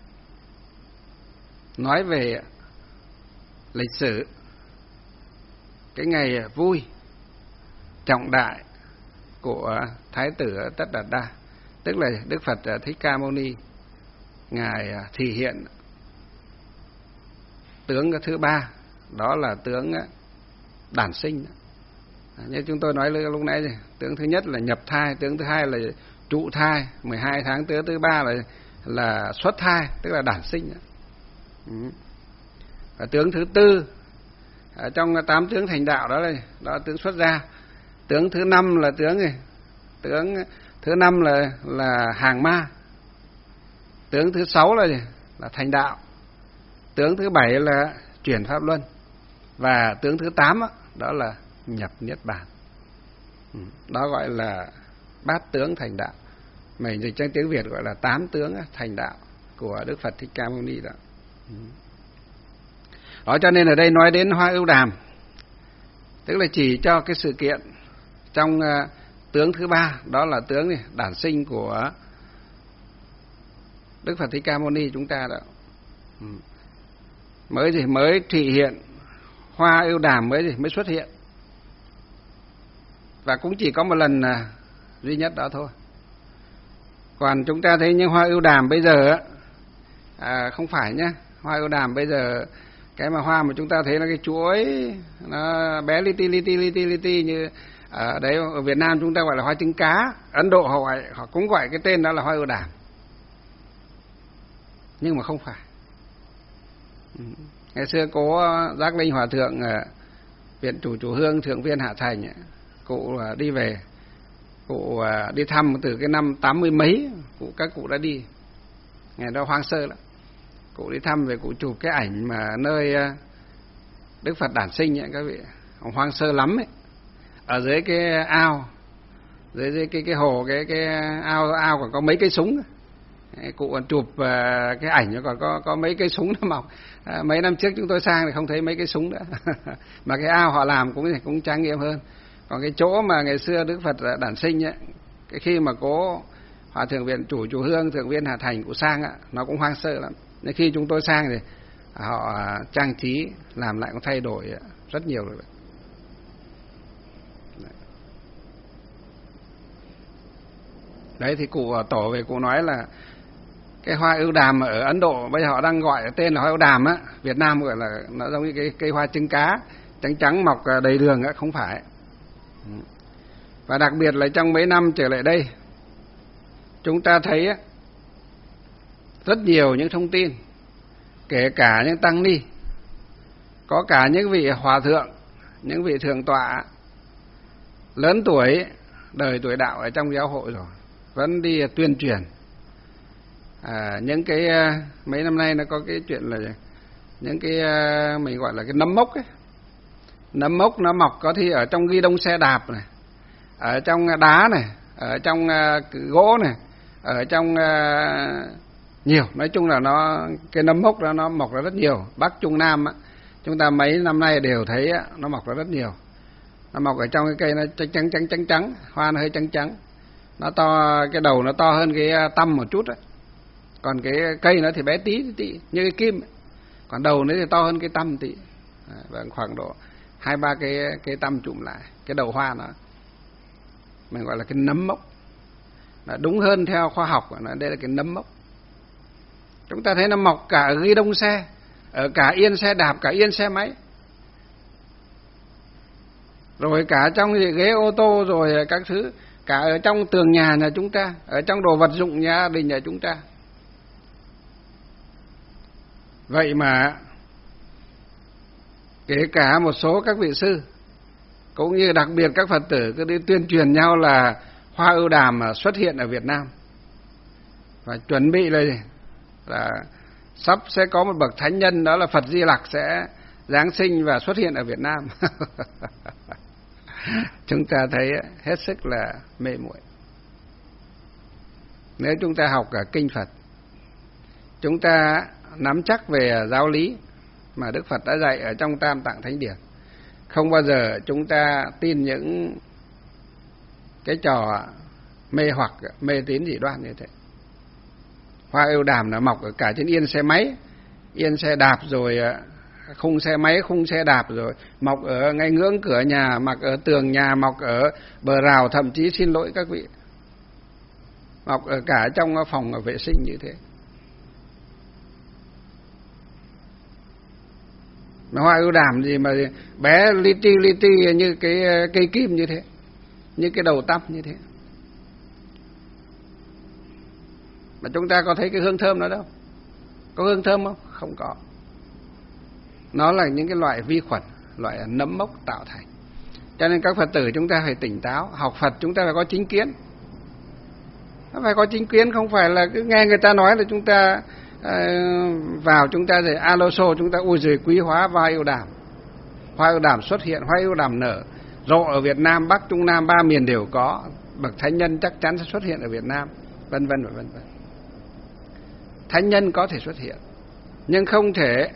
nói về lịch sử cái ngày vui trọng đại của Thái tử Tất Đạt Đa, tức là Đức Phật Thích Ca Mâu Ni, ngài thị hiện tướng thứ ba, đó là tướng đản sinh. Như chúng tôi nói lúc nãy rồi, tướng thứ nhất là nhập thai, tướng thứ hai là trụ thai 12 tháng, tướng thứ ba là xuất thai, tức là đản sinh. Và tướng thứ tư ở trong 8 tướng thành đạo đó là tướng xuất gia. Tướng thứ 5 là tướng thứ 5 là hàng ma. Tướng thứ 6 là thành đạo. Tướng thứ 7 là chuyển pháp luân. Và tướng thứ 8 đó là nhập niết bàn. Đó gọi là bát tướng thành đạo. Mình dịch trong tiếng Việt gọi là 8 tướng thành đạo của Đức Phật Thích Ca Mâu Ni đó. Đó, cho nên ở đây nói đến hoa ưu đàm, tức là chỉ cho cái sự kiện trong tướng thứ 3, đó là tướng đản sinh của Đức Phật Thích Ca Mâu Ni chúng ta đó. Mới thị hiện, hoa ưu đàm mới xuất hiện. Và cũng chỉ có một lần duy nhất đó thôi. Còn chúng ta thấy những hoa ưu đàm bây giờ không phải nhá. Hoa ưu đàm bây giờ, cái mà hoa mà chúng ta thấy là cái chuỗi nó bé li ti như ở đấy, ở Việt Nam chúng ta gọi là hoa trứng cá, Ấn Độ họ cũng gọi cái tên đó là hoa ưu đàm. Nhưng mà không phải. Ngày xưa cố Giác Linh Hòa thượng viện chủ Hương Thượng Viên Hạ Thành, cụ đi về, cụ đi thăm từ cái năm 80 mấy, các cụ đã đi, ngày đó hoang sơ lắm. Cụ đi thăm về, cụ chụp cái ảnh mà nơi Đức Phật đản sinh ấy, các vị, hoang sơ lắm ấy. Ở dưới cái ao, dưới cái hồ, cái ao còn có mấy cây súng. Cụ còn chụp cái ảnh còn có mấy cây súng nó mọc. Mấy năm trước chúng tôi sang thì không thấy mấy cây súng nữa. Mà cái ao họ làm cũng trang nghiêm hơn. Còn cái chỗ mà ngày xưa Đức Phật đản sinh ấy, cái khi mà cố Hòa thượng viện chủ Hương Thượng Viên Hà Thành cụ sang á, nó cũng hoang sơ lắm. Nên khi chúng tôi sang thì họ trang trí làm lại, cũng thay đổi rất nhiều rồi. Đấy thì cụ tổ về cụ nói là cái hoa ưu đàm ở Ấn Độ bây giờ họ đang gọi tên là hoa ưu đàm á, Việt Nam gọi là nó giống như cái cây hoa trứng cá trắng trắng mọc đầy đường á, không phải. Và đặc biệt là trong mấy năm trở lại đây, chúng ta thấy á, rất nhiều những thông tin, kể cả những tăng ni, có cả những vị hòa thượng, những vị thượng tọa lớn tuổi, đời tuổi đạo ở trong giáo hội rồi, vẫn đi tuyên truyền. Những cái mấy năm nay nó có cái chuyện là những cái mình gọi là cái nấm mốc ấy. Nấm mốc nó mọc có thì ở trong ghi đông xe đạp này, ở trong đá này, ở trong gỗ này, ở trong nhiều, nói chung là cái nấm mốc đó nó mọc ra rất nhiều. Bắc Trung Nam á, chúng ta mấy năm nay đều thấy á, nó mọc ra rất nhiều. Nó mọc ở trong cái cây nó trắng, hoa nó hơi trắng. Nó to, cái đầu nó to hơn cái tăm một chút á. Còn cái cây nó thì bé tí như cái kim ấy. Còn đầu nó thì to hơn cái tăm tí. Và khoảng độ 2-3 cái tăm chụm lại, cái đầu hoa nó mình gọi là cái nấm mốc. Đúng hơn theo khoa học, đây là cái nấm mốc. Chúng ta thấy nó mọc cả ở ghi đông xe, ở cả yên xe đạp, cả yên xe máy, rồi cả trong ghế ô tô, rồi các thứ, cả ở trong tường nhà chúng ta, ở trong đồ vật dụng gia đình nhà chúng ta. Vậy mà kể cả một số các vị sư, cũng như đặc biệt các Phật tử cứ đi tuyên truyền nhau là hoa ưu đàm xuất hiện ở Việt Nam, và chuẩn bị là sắp sẽ có một bậc thánh nhân, đó là Phật Di Lặc sẽ giáng sinh và xuất hiện ở Việt Nam. Chúng ta thấy hết sức là mê muội. Nếu chúng ta học cả kinh Phật, chúng ta nắm chắc về giáo lý mà Đức Phật đã dạy ở trong Tam Tạng Thánh Điển, không bao giờ chúng ta tin những cái trò mê hoặc, mê tín dị đoan như thế. Hoa ưu đàm là mọc ở cả trên yên xe máy, yên xe đạp, rồi khung xe máy, khung xe đạp, rồi mọc ở ngay ngưỡng cửa nhà, mọc ở tường nhà, mọc ở bờ rào, thậm chí xin lỗi các vị, mọc ở cả trong phòng vệ sinh như thế. Mà hoa ưu đàm gì mà bé li ti như cái cây kim như thế, như cái đầu tăm như thế. Mà chúng ta có thấy cái hương thơm đó đâu? Có hương thơm không? Không có. Nó là những cái loại vi khuẩn, loại nấm mốc tạo thành. Cho nên các Phật tử chúng ta phải tỉnh táo, học Phật chúng ta phải có chính kiến. Nó phải có chính kiến, không phải là cứ nghe người ta nói là chúng ta vào chúng ta rồi alo xô chúng ta ui giời quý hóa hoa ưu đàm. Hoa ưu đàm xuất hiện, hoa ưu đàm nở rộ ở Việt Nam, Bắc Trung Nam 3 miền đều có, bậc thánh nhân chắc chắn sẽ xuất hiện ở Việt Nam, vân vân và vân vân. Thánh nhân có thể xuất hiện, nhưng không thể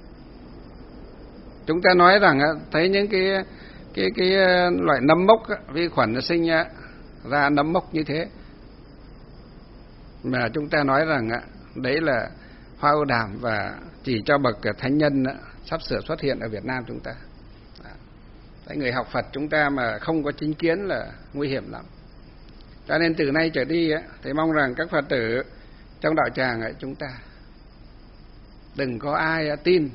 chúng ta nói rằng thấy những cái loại nấm mốc vi khuẩn nó sinh ra nấm mốc như thế mà chúng ta nói rằng đấy là hoa ưu đàm và chỉ cho bậc thánh nhân sắp sửa xuất hiện ở Việt Nam chúng ta. Đấy, người học Phật chúng ta mà không có chính kiến là nguy hiểm lắm. Cho nên từ nay trở đi thì mong rằng các Phật tử trong đạo tràng chúng ta đừng có ai tin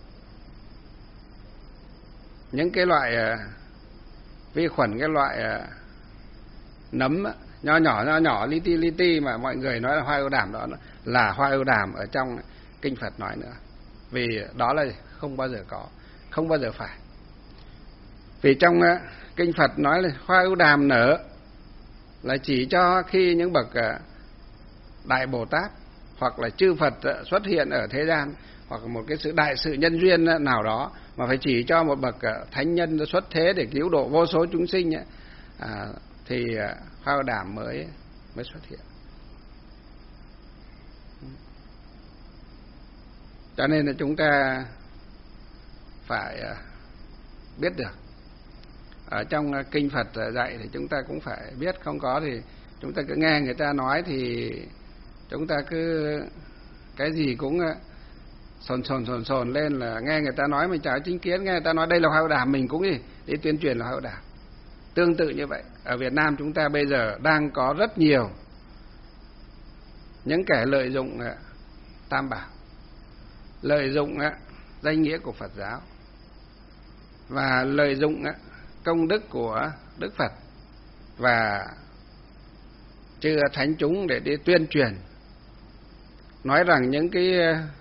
những cái loại vi khuẩn, cái loại nấm nho nhỏ li ti mà mọi người nói là hoa ưu đàm, đó là hoa ưu đàm ở trong kinh Phật nói nữa. Vì đó là không bao giờ có, không bao giờ phải. Vì trong kinh Phật nói là hoa ưu đàm nở là chỉ cho khi những bậc Đại Bồ Tát hoặc là chư Phật xuất hiện ở thế gian, hoặc một cái sự đại sự nhân duyên nào đó, mà phải chỉ cho một bậc thánh nhân xuất thế để cứu độ vô số chúng sinh thì hoa ưu đàm mới xuất hiện. Cho nên là chúng ta phải biết được. Ở trong kinh Phật dạy thì chúng ta cũng phải biết, không có thì chúng ta cứ nghe người ta nói thì chúng ta cứ cái gì cũng sồn lên, là nghe người ta nói mình chả chính kiến, nghe người ta nói đây là hoa ưu đàm mình cũng đi tuyên truyền là hoa ưu đàm. Tương tự như vậy, ở Việt Nam chúng ta bây giờ đang có rất nhiều những kẻ lợi dụng Tam Bảo, lợi dụng danh nghĩa của Phật giáo và lợi dụng công đức của Đức Phật và chư thánh chúng để đi tuyên truyền, nói rằng những cái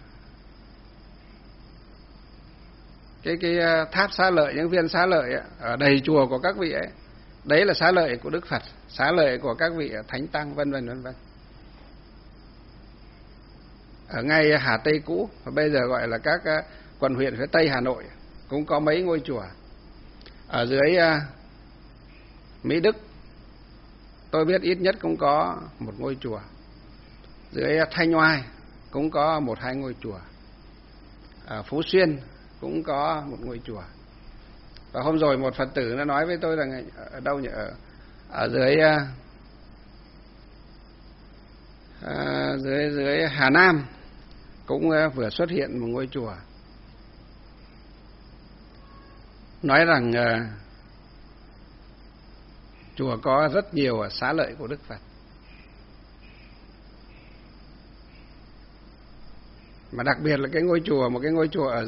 tháp xá lợi, những viên xá lợi ở đầy chùa của các vị ấy, đấy là xá lợi của Đức Phật, xá lợi của các vị thánh tăng, vân vân vân vân. Ở ngay Hà Tây cũ, và bây giờ gọi là các quận huyện phía Tây Hà Nội, cũng có mấy ngôi chùa. Ở dưới Mỹ Đức tôi biết ít nhất cũng có một ngôi chùa. Dưới Thanh Oai cũng có 1-2 ngôi chùa. Ở Phú Xuyên cũng có một ngôi chùa. Và hôm rồi một Phật tử nó nói với tôi rằng ở đâu nhỉ? Ở dưới Hà Nam cũng vừa xuất hiện một ngôi chùa. Nói rằng chùa có rất nhiều xá lợi của Đức Phật. Mà đặc biệt là cái ngôi chùa, một cái ngôi chùa ở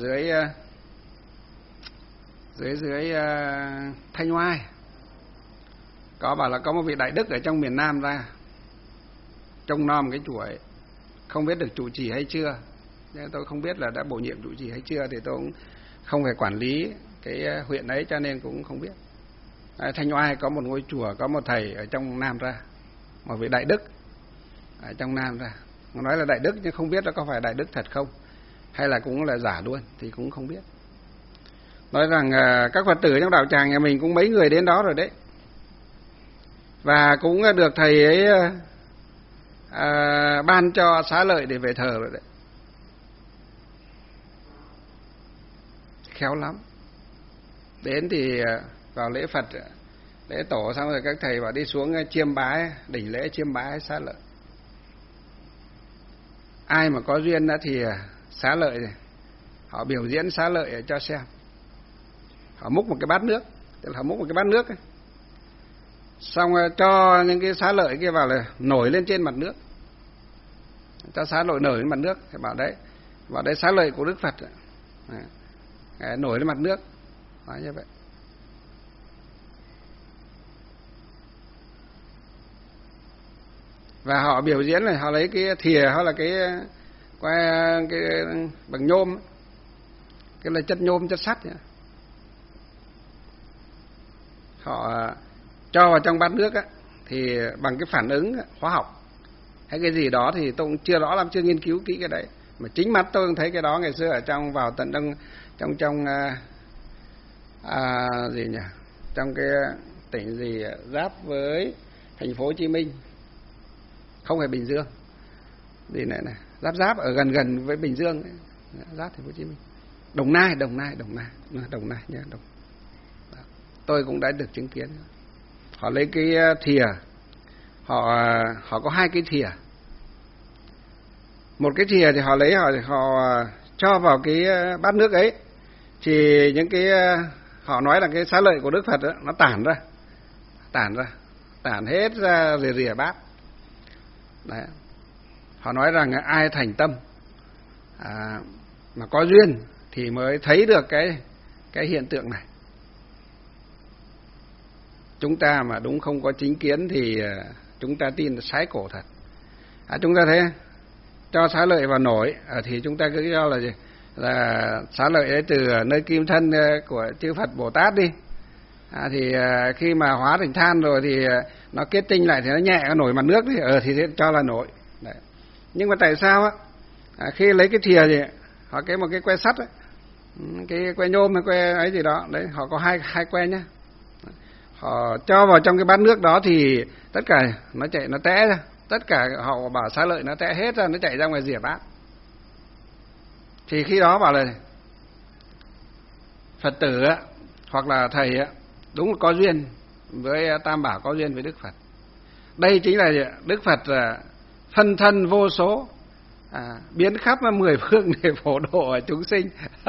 dưới Thanh Oai, có bảo là có một vị đại đức ở trong miền Nam ra trông nom cái chùa ấy, không biết được trụ trì hay chưa. Nhưng tôi không biết là đã bổ nhiệm trụ trì hay chưa, thì tôi cũng không phải quản lý cái huyện ấy, cho nên cũng không biết. Thanh Oai có một ngôi chùa, có một thầy ở trong Nam ra, một vị đại đức ở trong Nam ra. Nói là đại đức nhưng không biết nó có phải đại đức thật không, hay là cũng là giả luôn thì cũng không biết. Nói rằng các Phật tử trong đạo tràng nhà mình cũng mấy người đến đó rồi đấy, và cũng được thầy ấy ban cho xá lợi để về thờ rồi đấy. Khéo lắm. Đến thì vào lễ Phật, lễ tổ xong rồi các thầy bảo đi xuống chiêm bái, đỉnh lễ chiêm bái xá lợi. Ai mà có duyên đó thì xá lợi này, họ biểu diễn xá lợi cho xem. Họ múc một cái bát nước, tức là họ múc một cái bát nước ấy. Xong cho những cái xá lợi kia vào là nổi lên trên mặt nước, cho xá lợi nổi lên mặt nước. Thì bảo đấy xá lợi của Đức Phật. nổi lên mặt nước. Nói như vậy. Và họ biểu diễn này, họ lấy cái thìa hoặc là cái bằng nhôm, cái là chất nhôm, chất sắt ấy. Họ cho vào trong bát nước á, thì bằng cái phản ứng hóa học hay cái gì đó thì tôi cũng chưa rõ lắm, chưa nghiên cứu kỹ cái đấy, mà chính mắt tôi cũng thấy cái đó ngày xưa ở trong vào tận trong gì nhỉ, trong cái tỉnh gì giáp với thành phố Hồ Chí Minh, không phải Bình Dương, gì này giáp ở gần với Bình Dương ấy. Giáp thành phố Hồ Chí Minh, Đồng Nai nhé. Tôi cũng đã được chứng kiến. Họ lấy cái thìa, họ có 2 cái thìa. Một cái thìa thì họ lấy, họ cho vào cái bát nước ấy, thì những cái họ nói là cái xá lợi của Đức Phật đó, nó tản hết ra rìa bát. Đấy. Họ nói rằng ai thành tâm mà có duyên thì mới thấy được cái hiện tượng này. Chúng ta mà đúng không có chính kiến thì chúng ta tin là sái cổ thật. Chúng ta thấy cho xá lợi vào nổi thì chúng ta cứ cho là gì? Là xá lợi đấy từ nơi kim thân của chư Phật Bồ Tát đi. Thì khi mà hóa thành than rồi thì nó kết tinh lại thì nó nhẹ, nó nổi mặt nước thì cho là nổi. Đấy. Nhưng mà tại sao khi lấy cái thìa thì họ một cái que sắt ấy, cái que nhôm hay que ấy gì đó đấy, họ có hai que nhá, họ cho vào trong cái bát nước đó thì tất cả nó chạy, nó té ra, tất cả họ bảo xá lợi nó té hết ra, nó chạy ra ngoài rìa bát. Thì khi đó bảo là Phật tử hoặc là thầy đúng là có duyên với Tam Bảo, có duyên với Đức Phật. Đây chính là Đức Phật phân thân vô số, biến khắp 10 phương để phổ độ ở chúng sinh.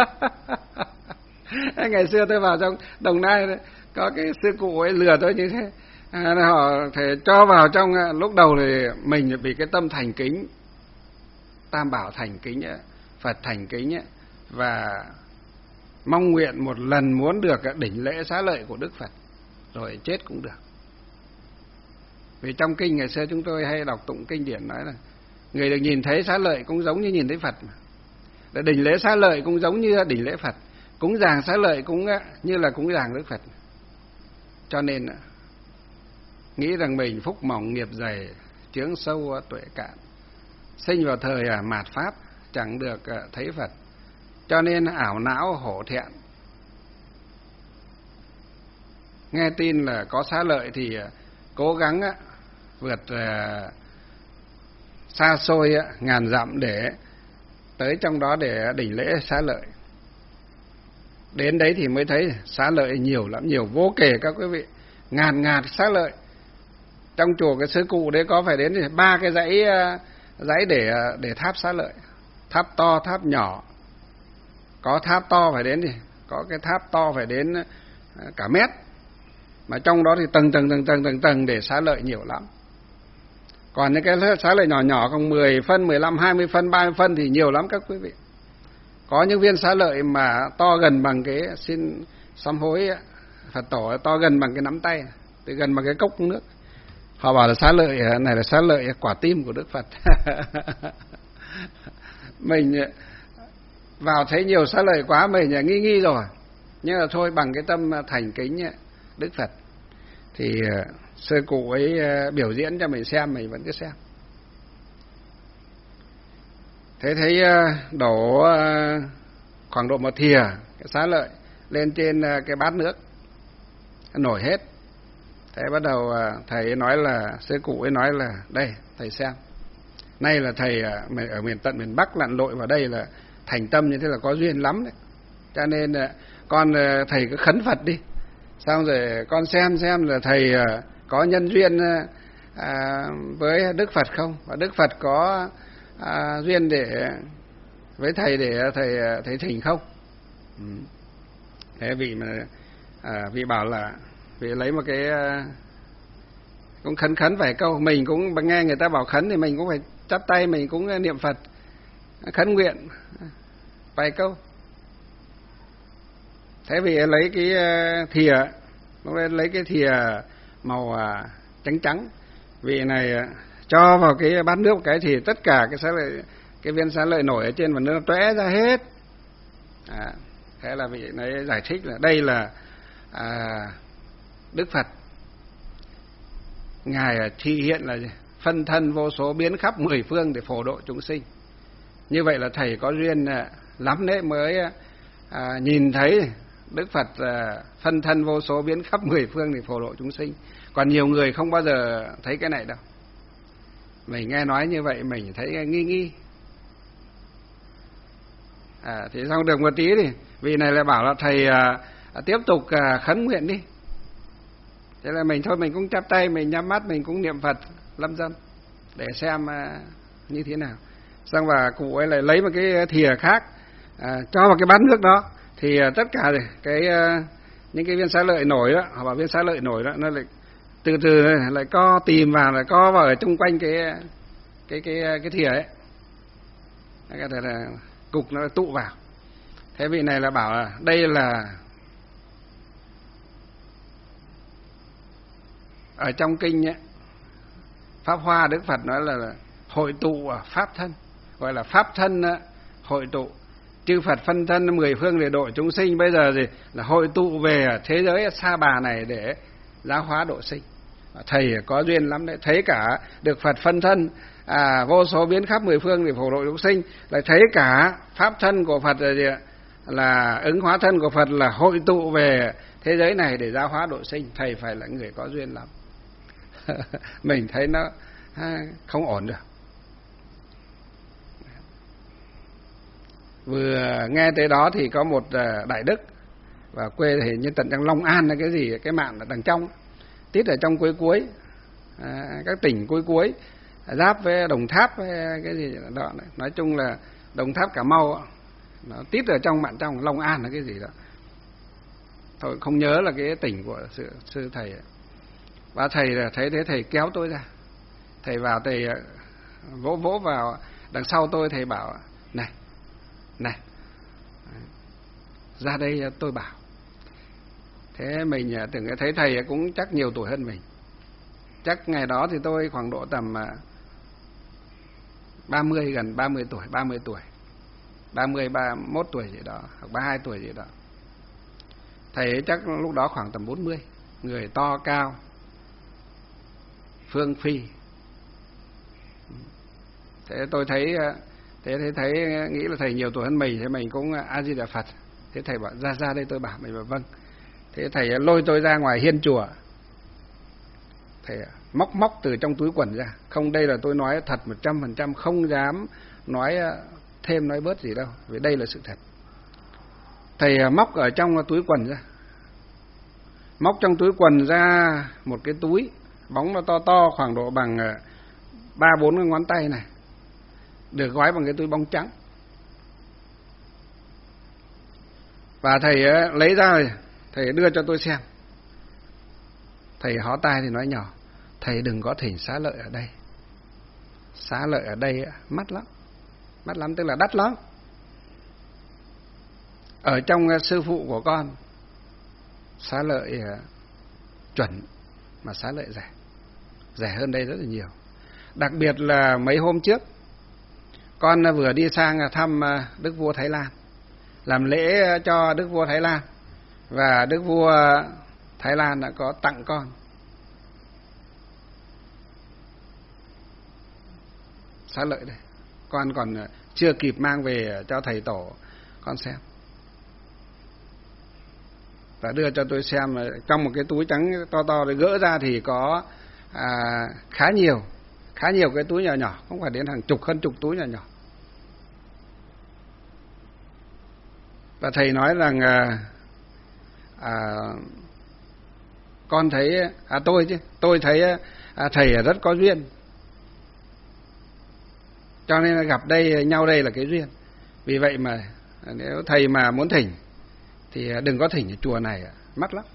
Ngày xưa tôi vào trong Đồng Nai có cái sư cụ ấy lừa tôi như thế. Họ thể cho vào trong, lúc đầu thì mình vì cái tâm thành kính, Tam Bảo thành kính, Phật thành kính, và mong nguyện một lần muốn được đỉnh lễ xá lợi của Đức Phật, rồi chết cũng được. Vì trong kinh ngày xưa chúng tôi hay đọc tụng kinh điển nói là người được nhìn thấy xá lợi cũng giống như nhìn thấy Phật mà. Đỉnh lễ xá lợi cũng giống như đỉnh lễ Phật, cúng dường xá lợi cũng như là cúng dường Đức Phật. Cho nên nghĩ rằng mình phúc mỏng nghiệp dày, chướng sâu tuệ cạn, sinh vào thời mạt pháp chẳng được thấy Phật, cho nên ảo não hổ thẹn. Nghe tin là có xá lợi thì cố gắng vượt xa xôi ngàn dặm để tới trong đó để đỉnh lễ xá lợi. Đến đấy thì mới thấy xá lợi nhiều lắm, nhiều vô kể các quý vị, ngàn xá lợi. Trong chùa cái sư cụ đấy có phải đến 3 cái dãy để tháp xá lợi, tháp to, tháp nhỏ. Có tháp to phải đến có cái tháp to phải đến cả mét, mà trong đó thì tầng để xá lợi nhiều lắm. Còn những cái xá lợi nhỏ nhỏ còn 10 phân, 15, 20 phân, 30 phân thì nhiều lắm các quý vị. Có những viên xá lợi mà to gần bằng cái, xin sám hối Phật tổ, to gần bằng cái nắm tay, từ gần bằng cái cốc nước. Họ bảo là xá lợi này là xá lợi quả tim của Đức Phật. Mình vào thấy nhiều xá lợi quá mình nghi rồi, nhưng mà thôi, bằng cái tâm thành kính Đức Phật thì sư cụ ấy biểu diễn cho mình xem, mình vẫn cứ xem. Thế thấy đổ khoảng độ 1 thìa cái xá lợi lên trên cái bát nước, nổi hết. Thế bắt đầu thầy nói là, sư cụ ấy nói là đây thầy xem, nay là thầy ở miền Bắc lặn lội vào đây là thành tâm như thế là có duyên lắm đấy, cho nên con thầy cứ khấn Phật đi, xong rồi con xem là thầy có nhân duyên với Đức Phật không, và Đức Phật có duyên với thầy để thầy thỉnh không. Thế vị bảo là vị lấy một cái cũng khấn vài câu, mình cũng nghe người ta bảo khấn thì mình cũng phải chắp tay, mình cũng niệm Phật khấn nguyện vài câu. Thế vì lấy cái thìa, lúc đấy lấy cái thìa màu trắng trắng, vị này cho vào cái bát nước cái thì tất cả cái viên xá lợi nổi ở trên và nó tóe ra hết. Thế là vị này giải thích là đây là Đức Phật ngài thị hiện là phân thân vô số biến khắp mười phương để phổ độ chúng sinh. Như vậy là thầy có duyên lắm đấy mới nhìn thấy Đức Phật phân thân vô số biến khắp mười phương để phổ độ chúng sinh. Còn nhiều người không bao giờ thấy cái này đâu. Mình nghe nói như vậy mình thấy nghi nghi. Thì xong được một tí thì vị này lại bảo là thầy tiếp tục khấn nguyện đi. Thế là mình thôi, mình cũng chắp tay, mình nhắm mắt, mình cũng niệm Phật lâm dâm để xem như thế nào. Xong và cụ ấy lại lấy một cái thìa khác cho vào cái bát nước đó, thì tất cả những cái viên xá lợi nổi đó, hoặc là viên xá lợi nổi đó, nó lại từ từ lại tìm vào, lại co vào ở chung quanh cái thìa ấy. Cái thể là cục nó tụ vào. Thế vị này là bảo là đây là ở trong kinh ấy, Pháp Hoa Đức Phật nói là hội tụ pháp thân, gọi là pháp thân hội tụ. Chư Phật phân thân mười phương để độ chúng sinh, bây giờ thì là hội tụ về thế giới Sa Bà này để giáo hóa độ sinh. Thầy có duyên lắm đấy, thấy cả được Phật phân thân vô số biến khắp mười phương để phổ độ chúng sinh, lại thấy cả pháp thân của Phật là ứng hóa thân của Phật là hội tụ về thế giới này để giáo hóa độ sinh. Thầy phải là người có duyên lắm. Mình thấy nó không ổn được. Vừa nghe tới đó thì có một đại đức, và quê thì như tận trong Long An là cái gì, cái mạng ở đằng trong, tít ở trong cuối các tỉnh cuối giáp với Đồng Tháp với cái gì đó. Nói chung là Đồng Tháp Cà Mau nó tít ở trong mạng trong Long An là cái gì đó. Thôi không nhớ là cái tỉnh của sư thầy ấy. Và thầy là thấy thế, thầy kéo tôi ra, thầy vào, thầy vỗ vào đằng sau tôi, thầy bảo này ra đây tôi bảo. Thế mình tưởng thấy thầy cũng chắc nhiều tuổi hơn mình. Chắc ngày đó thì tôi khoảng độ tầm 30, gần 30 tuổi, 30 tuổi, 30, 31 tuổi gì đó, hoặc 32 tuổi gì đó. Thầy ấy chắc lúc đó khoảng tầm 40, người to cao, phương phi. Thế tôi thấy nghĩ là thầy nhiều tuổi hơn mình, thế mình cũng A Di Đà Phật. Thế thầy bảo ra đây tôi bảo, mình bảo vâng. Thế thầy lôi tôi ra ngoài hiên chùa, thầy móc từ trong túi quần ra. Không, đây là tôi nói thật 100%, không dám nói thêm nói bớt gì đâu, vì đây là sự thật. Thầy móc ở trong túi quần ra, móc trong túi quần ra một cái túi bóng nó to khoảng độ bằng 3-4 cái ngón tay này, được gói bằng cái túi bóng trắng. Và thầy lấy ra rồi, thầy đưa cho tôi xem. Thầy hó tai thì nói nhỏ, thầy đừng có thỉnh xá lợi ở đây. Xá lợi ở đây mắc lắm, tức là đắt lắm. Ở trong sư phụ của con, xá lợi chuẩn, mà xá lợi rẻ hơn đây rất là nhiều. Đặc biệt là mấy hôm trước, con vừa đi sang thăm Đức vua Thái Lan, làm lễ cho Đức vua Thái Lan, và Đức vua Thái Lan đã có tặng con xá lợi đây. Con còn chưa kịp mang về cho thầy tổ con xem, và đưa cho tôi xem. Trong một cái túi trắng to để gỡ ra thì có khá nhiều cái túi nhỏ, không phải đến hơn chục túi nhỏ. Và thầy nói rằng con thấy tôi thấy thầy rất có duyên, cho nên là gặp nhau đây là cái duyên. Vì vậy mà nếu thầy mà muốn thỉnh thì đừng có thỉnh ở chùa này, mắc lắm.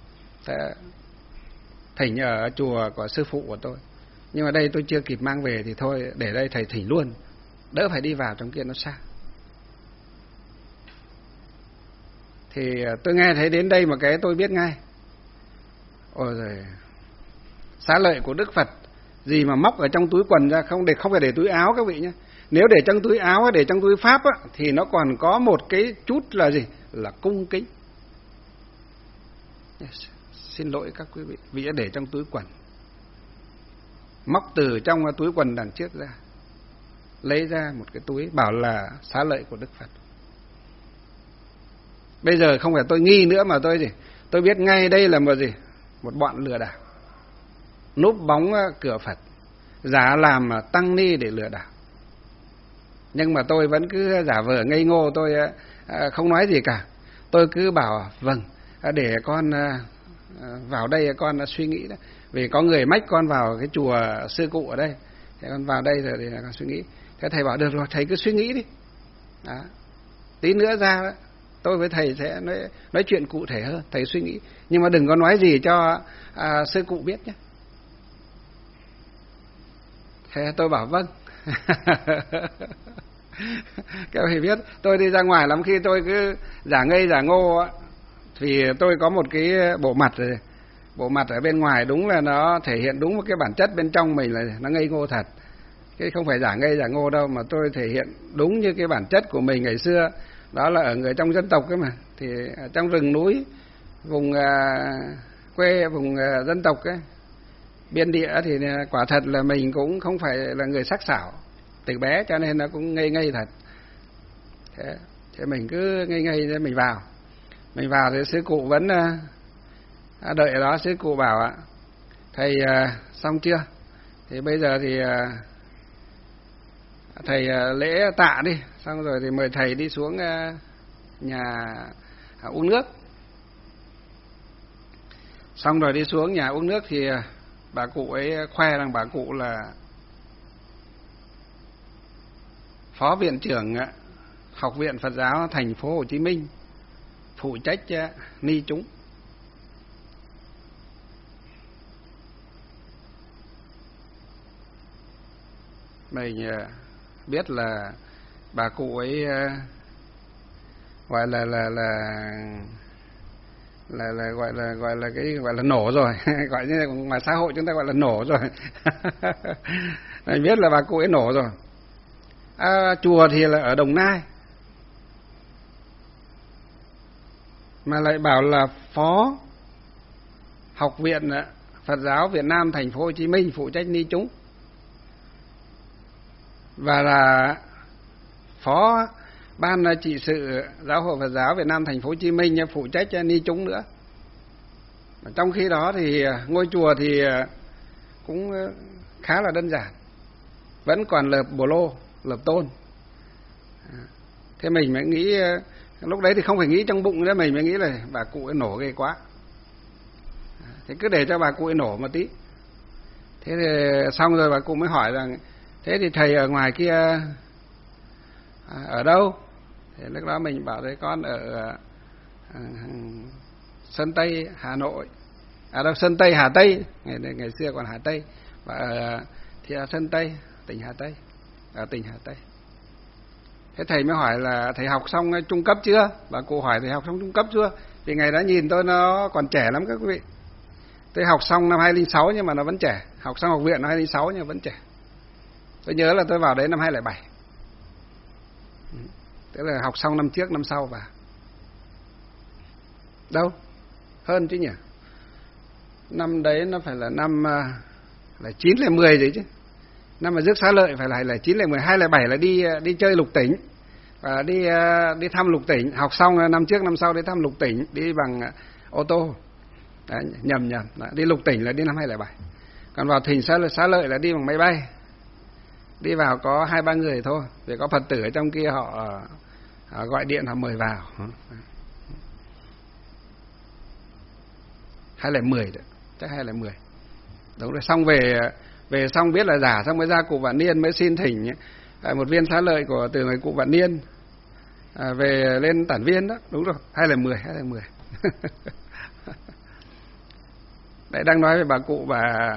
Thỉnh ở chùa của sư phụ của tôi, nhưng mà đây tôi chưa kịp mang về thì thôi, để đây thầy thỉnh luôn, đỡ phải đi vào trong kia nó xa. Thì tôi nghe thấy đến đây mà cái tôi biết ngay. Ôi giời, xá lợi của Đức Phật gì mà móc ở trong túi quần ra, không phải để túi áo các vị nhé. Nếu để trong túi áo, để trong túi pháp á, thì nó còn có một cái chút là gì? Là cung kính. Yes. Xin lỗi các quý vị, vì đã để trong túi quần. Móc từ trong túi quần đằng trước ra, lấy ra một cái túi, bảo là xá lợi của Đức Phật. Bây giờ không phải tôi nghi nữa mà tôi biết ngay đây là một gì? Một bọn lừa đảo. Núp bóng cửa Phật, giả làm tăng ni để lừa đảo. Nhưng mà tôi vẫn cứ giả vờ ngây ngô, tôi không nói gì cả. Tôi cứ bảo vâng, để con vào đây con suy nghĩ đó. Vì có người mách con vào cái chùa sư cụ ở đây, thì con vào đây rồi để con suy nghĩ. Thế thầy bảo được rồi, thầy cứ suy nghĩ đi. Đó. Tí nữa ra đó, tôi với thầy sẽ nói chuyện cụ thể hơn, thầy suy nghĩ. Nhưng mà đừng có nói gì cho sư cụ biết nhé. Thế tôi bảo vâng. Các vị biết, tôi đi ra ngoài lắm khi tôi cứ giả ngây giả ngô á, thì tôi có một cái bộ mặt rồi. Bộ mặt ở bên ngoài đúng là nó thể hiện đúng một cái bản chất bên trong mình là nó ngây ngô thật. Cái không phải giả ngây giả ngô đâu, mà tôi thể hiện đúng như cái bản chất của mình ngày xưa. Đó là ở người trong dân tộc ấy mà. Thì ở trong rừng núi, vùng quê, vùng dân tộc ấy, biên địa thì quả thật là mình cũng không phải là người sắc sảo từ bé, cho nên nó cũng ngây ngây thật. Thế mình cứ ngây ngây để mình vào. Mình vào thì sư cụ vẫn đợi ở đó. Sư cụ bảo ạ, thầy xong chưa? Thì bây giờ thì thầy lễ tạ đi, xong rồi thì mời thầy đi xuống nhà uống nước. Xong rồi đi xuống nhà uống nước thì bà cụ ấy khoe rằng bà cụ là phó viện trưởng Học viện Phật giáo thành phố Hồ Chí Minh, phụ trách ni chúng. Mình biết là bà cụ ấy gọi là nổ rồi. Gọi như ngoài xã hội chúng ta gọi là nổ rồi. Mình biết là bà cụ ấy nổ rồi. Chùa thì là ở Đồng Nai, mà lại bảo là phó Học viện Phật giáo Việt Nam thành phố Hồ Chí Minh, phụ trách ni chúng, và là phó ban trị sự Giáo hội Phật giáo Việt Nam thành phố Hồ Chí Minh, phụ trách ni chúng nữa. Trong khi đó thì ngôi chùa thì cũng khá là đơn giản, vẫn còn lợp bồ lô, lợp tôn. Thế mình mới nghĩ, lúc đấy thì không phải nghĩ trong bụng nữa, mình mới nghĩ là bà cụ ấy nổ ghê quá. Thế cứ để cho bà cụ ấy nổ một tí. Thế thì xong rồi bà cụ mới hỏi rằng, thế thì thầy ở ngoài kia ở đâu? Thế lúc đó mình bảo đấy, con ở Sơn Tây, Hà Nội. Đâu, Sơn Tây, Hà Tây. Ngày xưa còn Hà Tây. Và ở thì ở Sơn Tây, tỉnh Hà Tây. Ở tỉnh Hà Tây. Thế thầy mới hỏi là thầy học xong trung cấp chưa? Bà cụ hỏi thầy học xong trung cấp chưa? Vì ngày đó nhìn tôi nó còn trẻ lắm các quý vị. Tôi học xong năm 2006 nhưng mà nó vẫn trẻ. Học xong học viện năm 2006 nhưng mà vẫn trẻ. Tôi nhớ là tôi vào đấy năm 2007. Tức là học xong năm trước, năm sau vào. Đâu? Hơn chứ nhỉ? Năm đấy nó phải là năm là 9 là 10 rồi chứ. Năm mà rước xá lợi phải là 9 là 10, 2 là 7 là đi chơi lục tỉnh. Và đi thăm lục tỉnh, học xong năm trước năm sau đi thăm lục tỉnh, đi bằng ô tô. Đấy, nhầm. Đấy, đi lục tỉnh là đi năm 2007. Còn vào thỉnh xá lợi là đi bằng máy bay. Đi vào có 2-3 người thôi, vì có Phật tử ở trong kia họ gọi điện họ mời vào. 2010 đấy, chắc 2010. Đúng rồi, xong về xong biết là giả, xong mới ra cụ Vạn Niên mới xin thỉnh một viên xá lợi từ người cụ Vạn Niên về lên Tản Viên đó. Đúng rồi, 2010. Đấy, đang nói về bà cụ, bà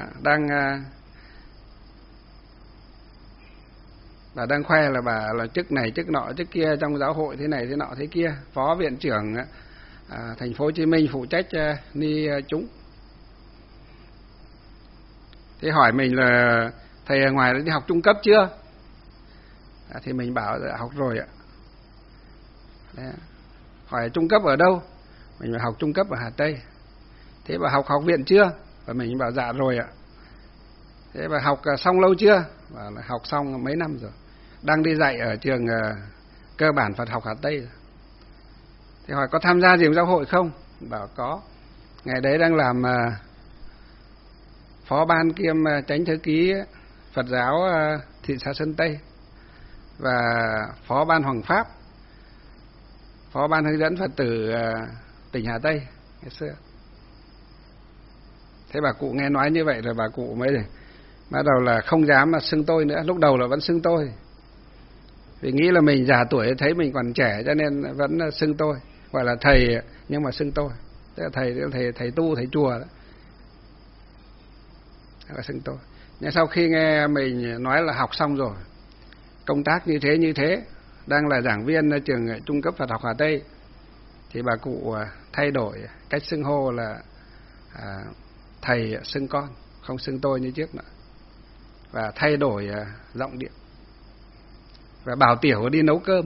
đang khoe là bà là chức này chức nọ chức kia trong giáo hội, thế này thế nọ thế kia, phó viện trưởng thành phố Hồ Chí Minh phụ trách ni chúng. Thế hỏi mình là thầy ở ngoài đi học trung cấp chưa? Thì mình bảo là học rồi ạ. Đấy. Hỏi trung cấp ở đâu? Mình bảo học trung cấp ở Hà Tây. Thế bảo học học viện chưa? Và mình bảo dạ rồi ạ. Thế bảo học xong lâu chưa? Bảo là học xong mấy năm rồi. Đang đi dạy ở trường cơ bản Phật học Hà Tây rồi. Thế hỏi có tham gia gì giáo hội không? Bảo có. Ngày đấy đang làm phó ban kiêm chánh thư ký Phật giáo thị xã Sơn Tây và phó ban Hoàng Pháp, phó ban hướng dẫn Phật tử tỉnh Hà Tây ngày xưa. Thế bà cụ nghe nói như vậy rồi bà cụ mới bắt đầu là không dám mà xưng tôi nữa. Lúc đầu là vẫn xưng tôi, vì nghĩ là mình già tuổi, thấy mình còn trẻ cho nên vẫn xưng tôi, gọi là thầy nhưng mà xưng tôi. Tức là thầy tu, thầy chùa đó, là xưng tôi. Nhưng sau khi nghe mình nói là học xong rồi, công tác như thế, đang là giảng viên trường trung cấp Phật học Hà Tây, thì bà cụ thay đổi cách xưng hô là thầy xưng con, không xưng tôi như trước nữa, và thay đổi giọng điệu và bảo tiểu đi nấu cơm.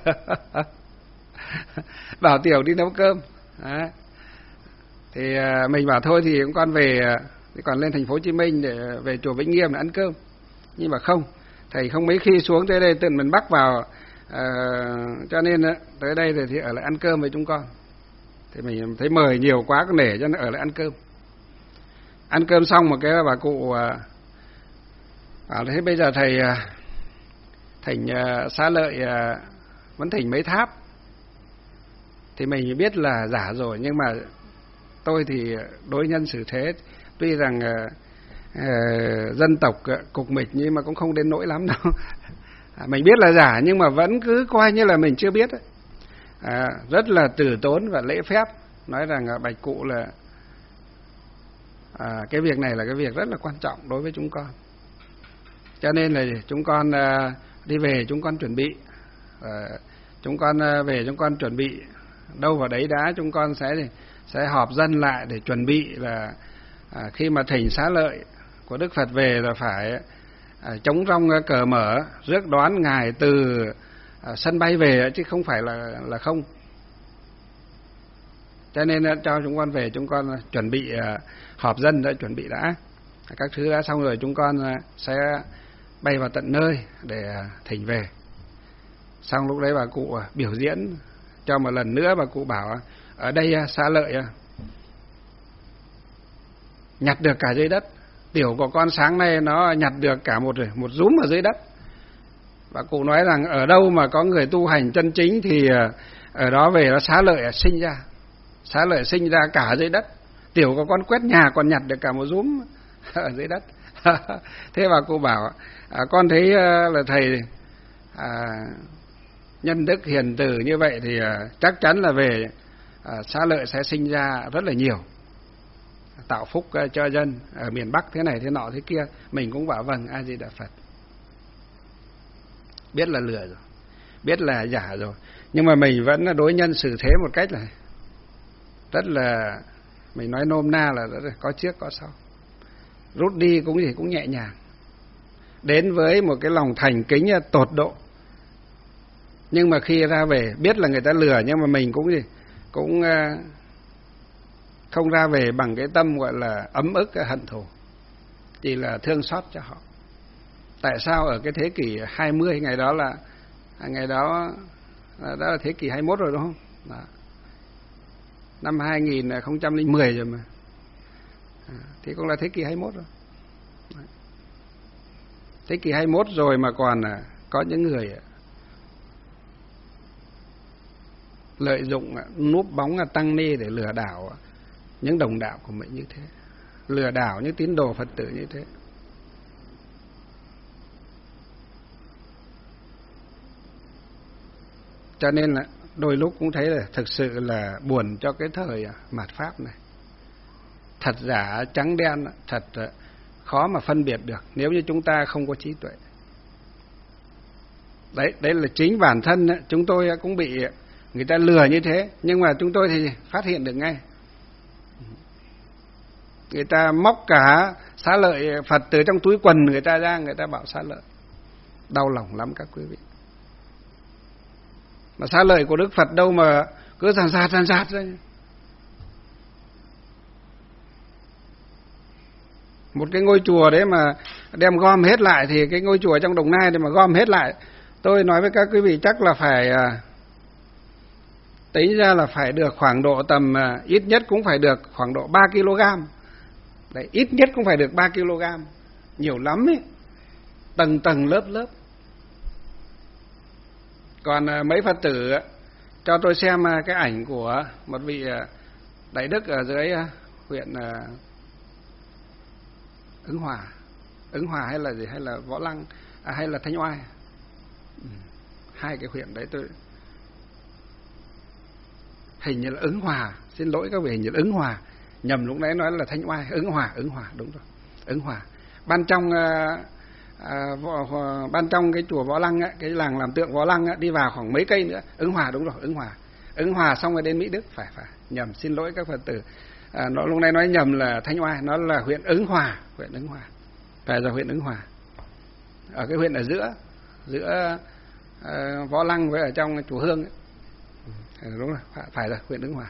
Bảo tiểu đi nấu cơm. Đấy. Thì mình bảo thôi thì con về, còn lên thành phố Hồ Chí Minh để về chùa Vĩnh Nghiêm để ăn cơm. Nhưng mà không, thầy không mấy khi xuống tới đây từ miền Bắc vào, cho nên tới đây thì ở lại ăn cơm với chúng con. Thì mình thấy mời nhiều quá có nể cho nên ở lại ăn cơm. Ăn cơm xong một cái bà cụ bảo thế bây giờ thầy thỉnh Xá Lợi vẫn thỉnh mấy tháp. Thì mình biết là giả rồi, nhưng mà tôi thì đối nhân xử thế, tuy rằng dân tộc cục mịch nhưng mà cũng không đến nỗi lắm đâu. Mình biết là giả nhưng mà vẫn cứ coi như là mình chưa biết ấy. Rất là từ tốn và lễ phép, nói rằng bạch cụ là cái việc này là cái việc rất là quan trọng đối với chúng con, cho nên là chúng con đi về chúng con chuẩn bị, chúng con về chúng con chuẩn bị đâu vào đấy đã, chúng con sẽ họp dân lại để chuẩn bị là khi mà thỉnh Xá Lợi của Đức Phật về là phải chống rong cờ mở, rước đón ngài từ sân bay về, chứ không phải là không. Cho nên cho chúng con về, chúng con chuẩn bị họp dân đã, chuẩn bị đã các thứ đã xong rồi, chúng con sẽ bay vào tận nơi để thỉnh về. Xong lúc đấy bà cụ biểu diễn cho một lần nữa. Bà cụ bảo ở đây Xá Lợi nhặt được cả dưới đất, tiểu của con sáng nay nó nhặt được cả một rúm ở dưới đất. Bà cụ nói rằng ở đâu mà có người tu hành chân chính thì ở đó về nó Xá Lợi sinh ra. Xá Lợi sinh ra cả dưới đất, tiểu của con quét nhà còn nhặt được cả một rúm ở dưới đất. Thế bà cụ bảo con thấy là thầy nhân đức hiền từ như vậy thì chắc chắn là về Xá Lợi sẽ sinh ra rất là nhiều, tạo phúc cho dân ở miền Bắc thế này thế nọ thế kia. Mình cũng bảo vâng, A Di Đà Phật. Biết là lừa rồi, biết là giả rồi, nhưng mà mình vẫn đối nhân xử thế một cách là rất là, mình nói nôm na là rất là có trước có sau. Rút đi cũng nhẹ nhàng, đến với một cái lòng thành kính tột độ. Nhưng mà khi ra về biết là người ta lừa, nhưng mà mình cũng không ra về bằng cái tâm gọi là ấm ức hận thù, chỉ là thương xót cho họ. Tại sao ở cái thế kỷ 20, ngày đó là thế kỷ 21 rồi đúng không? Đó. Năm 2010 rồi mà. Thì cũng là thế kỷ 21 rồi. Thế kỷ 21 rồi mà còn có những người lợi dụng núp bóng tăng ni để lừa đảo những đồng đạo của mình như thế, lừa đảo những tín đồ Phật tử như thế. Cho nên là đôi lúc cũng thấy là thực sự là buồn cho cái thời mạt Pháp này. Thật giả trắng đen, thật khó mà phân biệt được nếu như chúng ta không có trí tuệ. Đấy là chính bản thân chúng tôi cũng bị người ta lừa như thế, nhưng mà chúng tôi thì phát hiện được ngay. Người ta móc cả xá lợi Phật từ trong túi quần người ta ra, người ta bảo xá lợi. Đau lòng lắm các quý vị. Mà xá lợi của Đức Phật đâu mà cứ ràn rạt ra. Một cái ngôi chùa đấy mà đem gom hết lại thì cái ngôi chùa trong Đồng Nai thì mà gom hết lại, tôi nói với các quý vị chắc là phải tính ra là phải được khoảng độ tầm ít nhất cũng phải được khoảng độ 3 kg. Đấy, ít nhất cũng phải được 3 kg. Nhiều lắm ấy. Tầng tầng lớp lớp. Còn mấy Phật tử cho tôi xem cái ảnh của một vị đại đức ở dưới huyện Ứng Hòa hay là gì, hay là Võ Lăng, hay là Thanh Oai. Hai cái huyện đấy tôi hình như là Ứng Hòa, xin lỗi các vị, hình như là Ứng Hòa, nhầm lúc nãy nói là Thanh Oai. Ứng Hòa, đúng rồi, Ứng Hòa. Ban trong cái chùa Võ Lăng cái làng làm tượng Võ Lăng đi vào khoảng mấy cây nữa. Ứng Hòa, đúng rồi, Ứng Hòa xong rồi đến Mỹ Đức, phải nhầm, xin lỗi các Phật tử. Nó lúc nãy nói nhầm là Thanh Oai, nó là huyện Ứng Hòa, phải là huyện Ứng Hòa. Ở cái huyện ở giữa Võ Lăng với ở trong chùa Hương ấy. Đúng rồi, phải là huyện Ứng Hòa.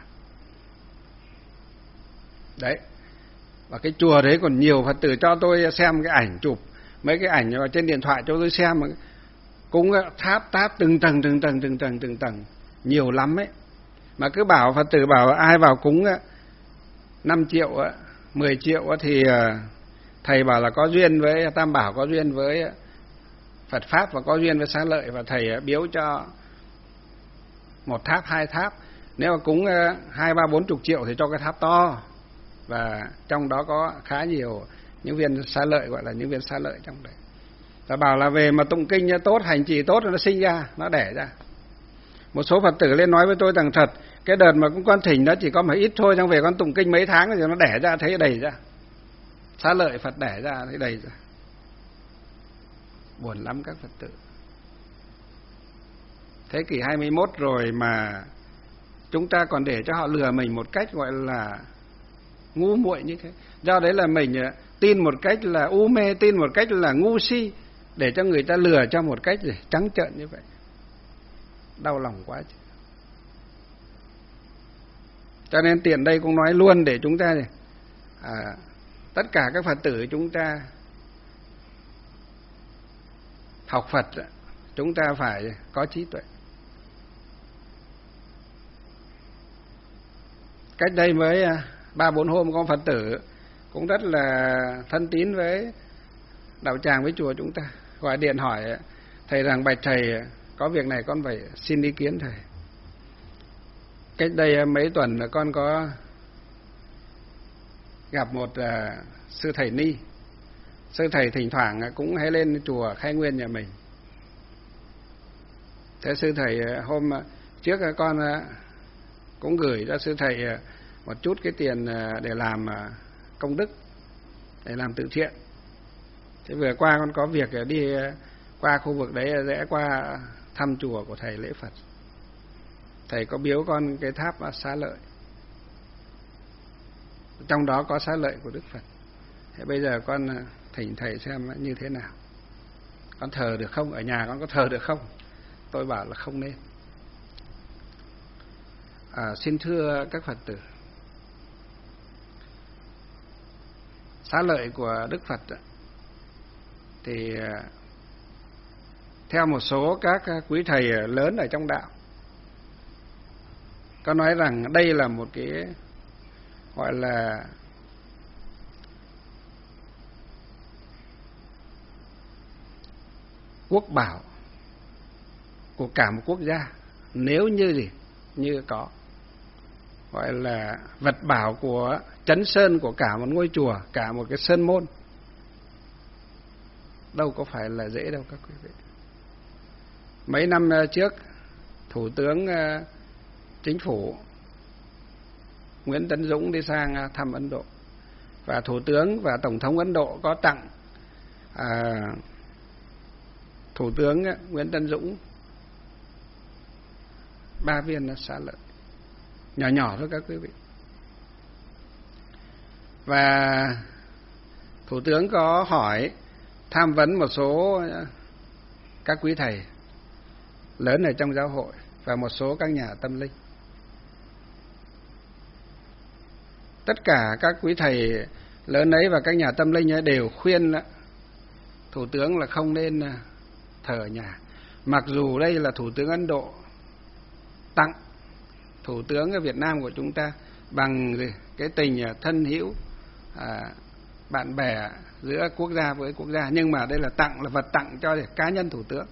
Đấy. Và cái chùa đấy còn nhiều Phật tử cho tôi xem cái ảnh chụp, mấy cái ảnh trên điện thoại cho tôi xem, cũng tháp từng tầng, nhiều lắm ấy. Mà cứ bảo Phật tử bảo ai vào cúng 5 triệu, 10 triệu thì thầy bảo là có duyên với Tam Bảo, có duyên với Phật Pháp và có duyên với xá lợi, và thầy biếu cho 1 tháp, 2 tháp. Nếu mà cúng 2, 3, 40 triệu thì cho cái tháp to, và trong đó có khá nhiều những viên xá lợi, gọi là những viên xá lợi trong đấy. Ta bảo là về mà tụng kinh tốt, hành trì tốt, nó sinh ra, nó đẻ ra. Một số Phật tử lên nói với tôi rằng thật, cái đợt mà cũng con thỉnh nó chỉ có mấy ít thôi, xong về con tụng kinh mấy tháng rồi nó đẻ ra, thấy đầy ra. Xá lợi Phật đẻ ra, thấy đầy ra. Buồn lắm các Phật tử. Thế kỷ 21 rồi mà chúng ta còn để cho họ lừa mình một cách gọi là ngu muội như thế. Do đấy là mình tin một cách là u mê, tin một cách là ngu si, để cho người ta lừa cho một cách trắng trợn như vậy. Đau lòng quá chứ. Cho nên tiện đây cũng nói luôn để chúng ta tất cả các Phật tử chúng ta học Phật, chúng ta phải có trí tuệ. Cách đây mới 3-4 hôm có Phật tử cũng rất là thân tín với đạo tràng, với chùa chúng ta, gọi điện hỏi thầy rằng bạch thầy, có việc này con phải xin ý kiến thầy. Cách đây mấy tuần con có gặp một sư thầy Ni. Sư thầy thỉnh thoảng cũng hay lên chùa Khai Nguyên nhà mình. Thế sư thầy hôm trước con cũng gửi cho sư thầy một chút cái tiền để làm công đức, để làm từ thiện. Thế vừa qua con có việc đi qua khu vực đấy, rẽ qua thăm chùa của thầy lễ Phật. Thầy có biếu con cái tháp xá lợi, trong đó có xá lợi của Đức Phật. Thế bây giờ con thỉnh thầy xem như thế nào, con thờ được không, ở nhà con có thờ được không? Tôi bảo là không nên. Xin thưa các Phật tử, xá lợi của Đức Phật thì theo một số các quý thầy lớn ở trong đạo có nói rằng đây là một cái gọi là quốc bảo của cả một quốc gia, nếu như có gọi là vật bảo của trấn sơn của cả một ngôi chùa, cả một cái sơn môn. Đâu có phải là dễ đâu các quý vị. Mấy năm trước, Thủ tướng Chính phủ Nguyễn Tấn Dũng đi sang thăm Ấn Độ, và Thủ tướng và Tổng thống Ấn Độ có tặng Thủ tướng Nguyễn Tấn Dũng 3 viên xá lợi nhỏ nhỏ thôi các quý vị. Và Thủ tướng có hỏi tham vấn một số các quý thầy lớn ở trong giáo hội và một số các nhà tâm linh. Tất cả các quý thầy lớn ấy và các nhà tâm linh ấy đều khuyên Thủ tướng là không nên thờ ở nhà. Mặc dù đây là Thủ tướng Ấn Độ tặng Thủ tướng ở Việt Nam của chúng ta bằng cái tình thân hữu, bạn bè giữa quốc gia với quốc gia, nhưng mà đây là tặng, là vật tặng cho cá nhân Thủ tướng.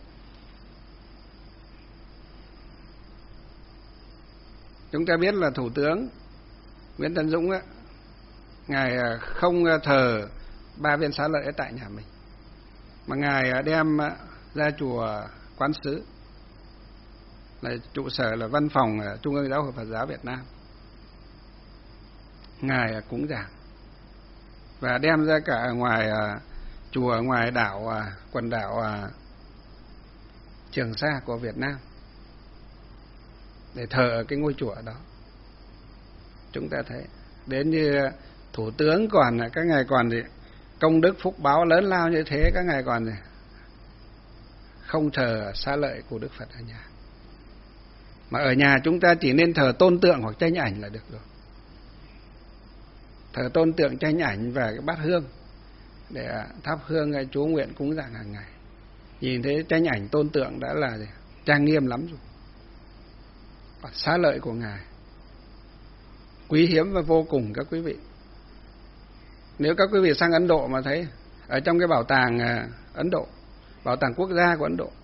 Chúng ta biết là Thủ tướng Nguyễn Tấn Dũng Ngài không thờ 3 viên xá lợi ở tại nhà mình, mà Ngài đem ra chùa Quán Sứ, là trụ sở, là văn phòng Trung ương Giáo hội Phật giáo Việt Nam. Ngài cúng giảng và đem ra cả ngoài chùa, ngoài đảo, quần đảo Trường Sa của Việt Nam để thờ ở cái ngôi chùa đó. Chúng ta thấy đến như Thủ tướng còn các ngài còn thì công đức phúc báo lớn lao như thế, các ngài còn không thờ xá lợi của Đức Phật ở nhà. Mà ở nhà chúng ta chỉ nên thờ tôn tượng hoặc tranh ảnh là được rồi. Thờ tôn tượng, tranh ảnh và cái bát hương để thắp hương chú nguyện cúng dường hàng ngày. Nhìn thấy tranh ảnh tôn tượng đã là trang nghiêm lắm rồi. Còn xá lợi của ngài quý hiếm và vô cùng các quý vị. Nếu các quý vị sang Ấn Độ mà thấy ở trong cái bảo tàng Ấn Độ, bảo tàng quốc gia của Ấn Độ,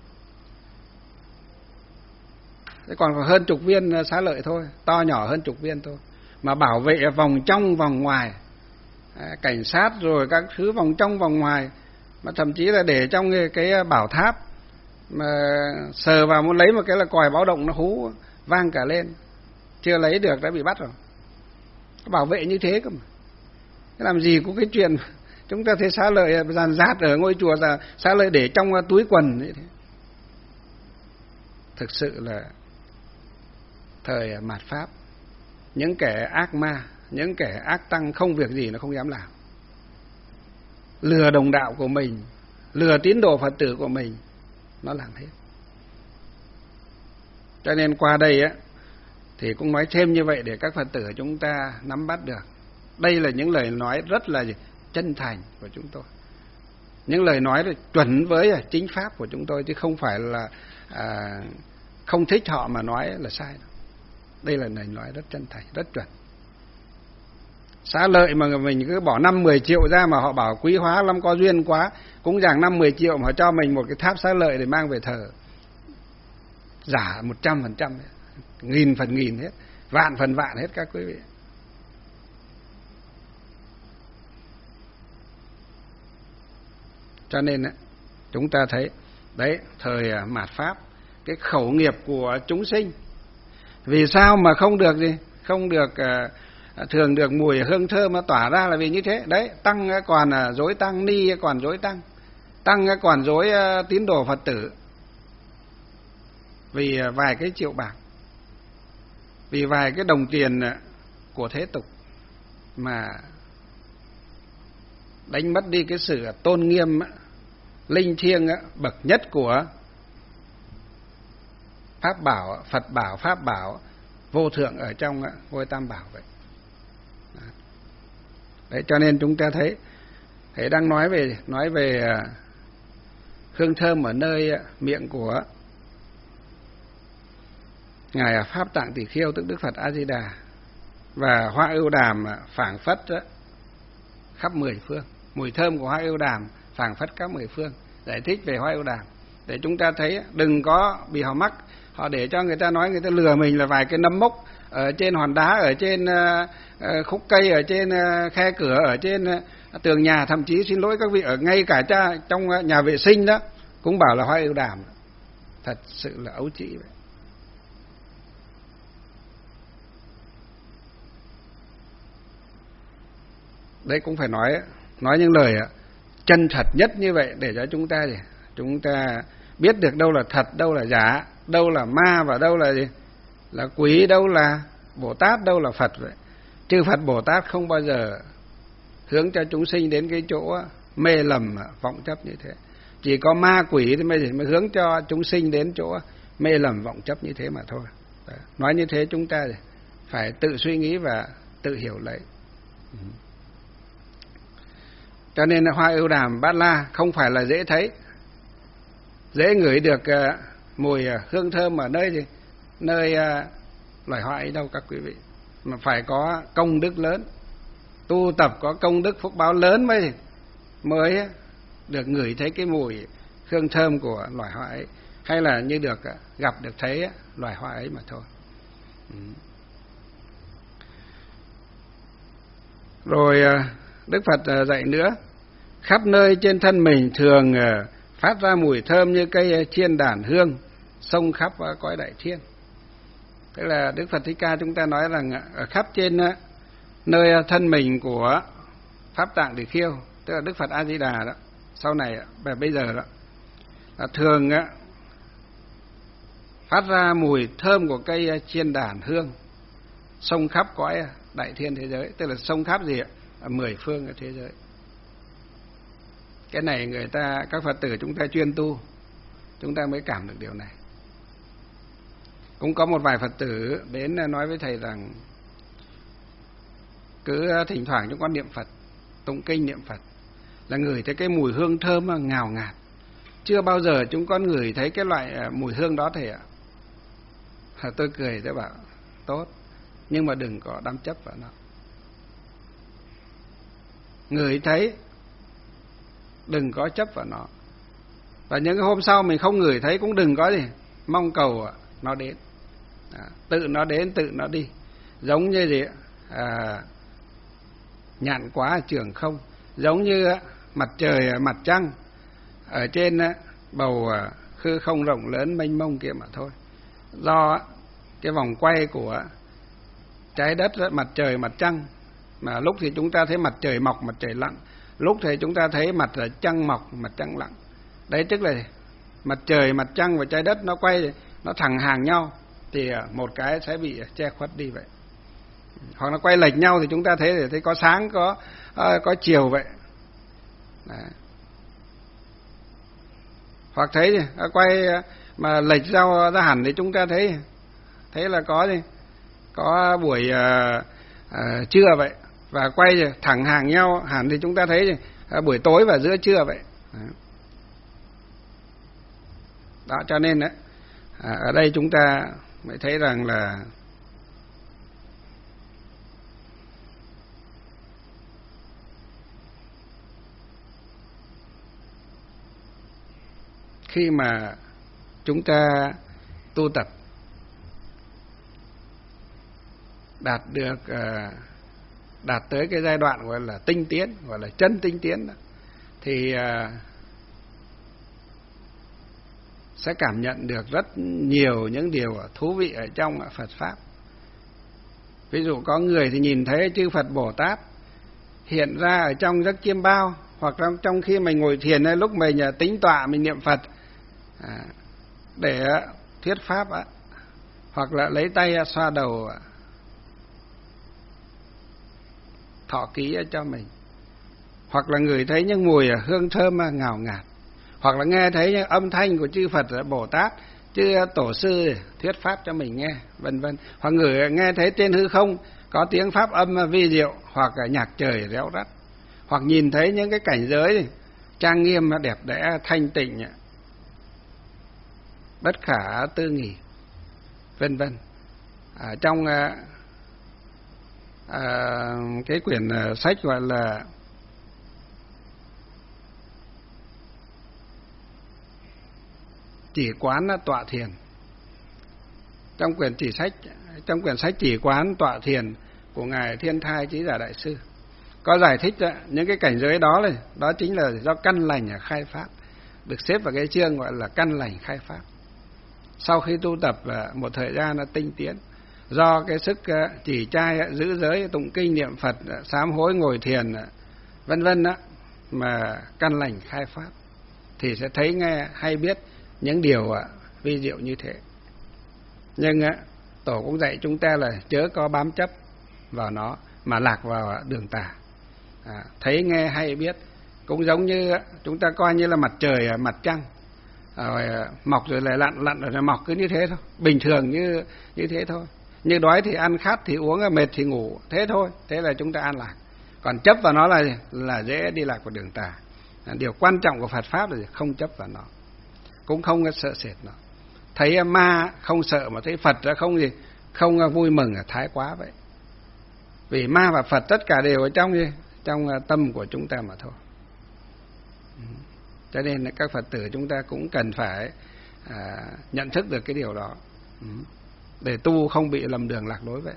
còn hơn chục viên xá lợi thôi, to nhỏ hơn chục viên thôi, mà bảo vệ vòng trong vòng ngoài, cảnh sát rồi các thứ vòng trong vòng ngoài, mà thậm chí là để trong cái bảo tháp mà sờ vào muốn lấy một cái là còi báo động nó hú vang cả lên, chưa lấy được đã bị bắt rồi. Bảo vệ như thế cơ mà. Thế làm gì có cái chuyện chúng ta thấy xá lợi dàn dát ở ngôi chùa, là xá lợi để trong túi quần như thế. Thực sự là thời mạt Pháp, những kẻ ác ma, những kẻ ác tăng không việc gì nó không dám làm. Lừa đồng đạo của mình, lừa tín đồ Phật tử của mình, nó làm hết. Cho nên qua đây thì cũng nói thêm như vậy để các Phật tử chúng ta nắm bắt được. Đây là những lời nói rất là chân thành của chúng tôi, những lời nói là chuẩn với chính pháp của chúng tôi, chứ không phải là không thích họ mà nói là sai đâu. Đây là lời nói rất chân thành, rất chuẩn. Xá lợi mà mình cứ bỏ 5-10 triệu ra mà họ bảo quý hóa lắm, có duyên quá, cũng rằng 5-10 triệu mà họ cho mình một cái tháp xá lợi để mang về thờ. Giả 100%, 1000% hết, vạn phần vạn hết các quý vị. Cho nên chúng ta thấy đấy, thời mạt Pháp, cái khẩu nghiệp của chúng sinh vì sao mà không được gì, không được thường được mùi hương thơm mà tỏa ra là vì như thế đấy. Tăng còn dối tăng, ni còn dối tăng, tăng còn dối tín đồ Phật tử vì vài cái triệu bạc, vì vài cái đồng tiền của thế tục mà đánh mất đi cái sự tôn nghiêm linh thiêng bậc nhất của Pháp bảo, Phật bảo, Pháp bảo vô thượng ở trong ngôi Tam Bảo vậy. Đấy, cho nên chúng ta thấy thầy đang nói về hương thơm ở nơi miệng của ngài Pháp Tạng Tỳ Kheo, tức Đức Phật A Di Đà, và hoa ưu đàm phảng phất khắp 10 phương. Mùi thơm của hoa ưu đàm phảng phất khắp 10 phương. Giải thích về hoa ưu đàm để chúng ta thấy đừng có bị họ mắc, họ để cho người ta nói, người ta lừa mình là vài cái nấm mốc ở trên hòn đá, ở trên khúc cây, ở trên khe cửa, ở trên tường nhà, thậm chí xin lỗi các vị ở ngay cả trong nhà vệ sinh đó cũng bảo là hoa ưu đàm. Thật sự là ấu trĩ vậy. Đấy cũng phải nói những lời chân thật nhất như vậy để cho chúng ta biết được đâu là thật, đâu là giả, đâu là ma và đâu là gì? Là quỷ, đâu là Bồ Tát, đâu là Phật vậy. Chư Phật Bồ Tát không bao giờ hướng cho chúng sinh đến cái chỗ mê lầm vọng chấp như thế. Chỉ có ma quỷ thì mới hướng cho chúng sinh đến chỗ mê lầm vọng chấp như thế mà thôi. Đấy. Nói như thế chúng ta phải tự suy nghĩ và tự hiểu lấy. Cho nên là hoa ưu đàm bát la không phải là dễ thấy, dễ ngửi được mùi hương thơm ở nơi gì? Nơi loài hoa ấy đâu các quý vị. Mà phải có công đức lớn, tu tập có công đức phúc báo lớn mới được ngửi thấy cái mùi hương thơm của loài hoa ấy, hay là như được gặp được thấy loài hoa ấy mà thôi. Rồi Đức Phật dạy nữa, khắp nơi trên thân mình thường phát ra mùi thơm như cây chiên đàn hương xông khắp cõi đại thiên. Tức là Đức Phật Thích Ca chúng ta nói rằng ở khắp trên nơi thân mình của Pháp Tạng Tỳ Khưu, tức là Đức Phật A Di Đà đó, sau này và bây giờ đó, là thường phát ra mùi thơm của cây chiên đàn hương xông khắp cõi đại thiên thế giới, tức là xông khắp gì ạ? Ở 10 phương ở thế giới. Cái này các Phật tử chúng ta chuyên tu, chúng ta mới cảm được điều này. Cũng có một vài Phật tử đến nói với thầy rằng cứ thỉnh thoảng chúng con niệm Phật, tụng kinh niệm Phật là ngửi thấy cái mùi hương thơm ngào ngạt. Chưa bao giờ chúng con ngửi thấy cái loại mùi hương đó thầy ạ. Tôi cười, tôi bảo tốt, nhưng mà đừng có đắm chấp vào nó. Ngửi thấy, đừng có chấp vào nó. Và những cái hôm sau mình không ngửi thấy cũng đừng có gì mong cầu nó đến. Tự nó đến, tự nó đi. Giống như gì nhạn quá trường không, giống như mặt trời mặt trăng ở trên bầu hư không rộng lớn mênh mông kia mà thôi. Do cái vòng quay của trái đất, mặt trời mặt trăng, mà lúc thì chúng ta thấy mặt trời mọc mặt trời lặn, lúc thì chúng ta thấy mặt trăng mọc mặt trăng lặn. Đấy tức là mặt trời mặt trăng và trái đất nó quay, nó thẳng hàng nhau thì một cái sẽ bị che khuất đi vậy. Hoặc nó quay lệch nhau thì chúng ta thấy có sáng có chiều vậy. Đấy. Hoặc thấy quay mà lệch ra hẳn thì chúng ta thấy là có buổi trưa vậy, và quay thẳng hàng nhau hẳn thì chúng ta thấy buổi tối và giữa trưa vậy. Đó, cho nên ở đây chúng ta mới thấy rằng là khi mà chúng ta tu tập đạt tới cái giai đoạn gọi là tinh tiến, gọi là chân tinh tiến đó, thì sẽ cảm nhận được rất nhiều những điều thú vị ở trong Phật Pháp. Ví dụ có người thì nhìn thấy chư Phật Bồ Tát hiện ra ở trong giấc chiêm bao, hoặc trong khi mình ngồi thiền hay lúc mình tĩnh tọa mình niệm Phật để thuyết Pháp, hoặc là lấy tay xoa đầu thọ ký cho mình, hoặc là ngửi thấy những mùi hương thơm ngào ngạt, hoặc là nghe thấy những âm thanh của chư Phật Bồ Tát, chư Tổ sư thuyết Pháp cho mình nghe, vân vân. Hoặc nghe thấy trên hư không có tiếng Pháp âm vi diệu, hoặc nhạc trời réo rắt, hoặc nhìn thấy những cái cảnh giới trang nghiêm đẹp đẽ thanh tịnh bất khả tư nghì, vân vân. Trong cái quyển sách gọi là Chỉ Quán Tọa Thiền, trong quyển sách Chỉ Quán Tọa Thiền của ngài Thiên Thai Chí Giả Đại Sư có giải thích những cái cảnh giới đó này, đó chính là do căn lành khai pháp, được xếp vào cái chương gọi là căn lành khai pháp. Sau khi tu tập một thời gian tinh tiến, do cái sức trì trai, giữ giới, tụng kinh niệm Phật, sám hối, ngồi thiền, vân vân đó, mà căn lành khai pháp thì sẽ thấy nghe hay biết những điều vi diệu như thế. Nhưng Tổ cũng dạy chúng ta là chớ có bám chấp vào nó mà lạc vào đường tà. Thấy nghe hay biết, cũng giống như chúng ta coi như là mặt trời mặt trăng, rồi mọc rồi lại lặn, lặn rồi lại mọc, cứ như thế thôi, bình thường như thế thôi. Như đói thì ăn, khát thì uống, mệt thì ngủ, thế thôi. Thế là chúng ta an lạc. Còn chấp vào nó là dễ đi lạc vào đường tà. Điều quan trọng của Phật pháp là không chấp vào nó, cũng không sợ sệt nó. Thấy ma không sợ mà thấy Phật không vui mừng là thái quá vậy. Vì ma và Phật tất cả đều ở trong tâm của chúng ta mà thôi. Cho nên các Phật tử chúng ta cũng cần phải nhận thức được cái điều đó, để tu không bị lầm đường lạc lối vậy.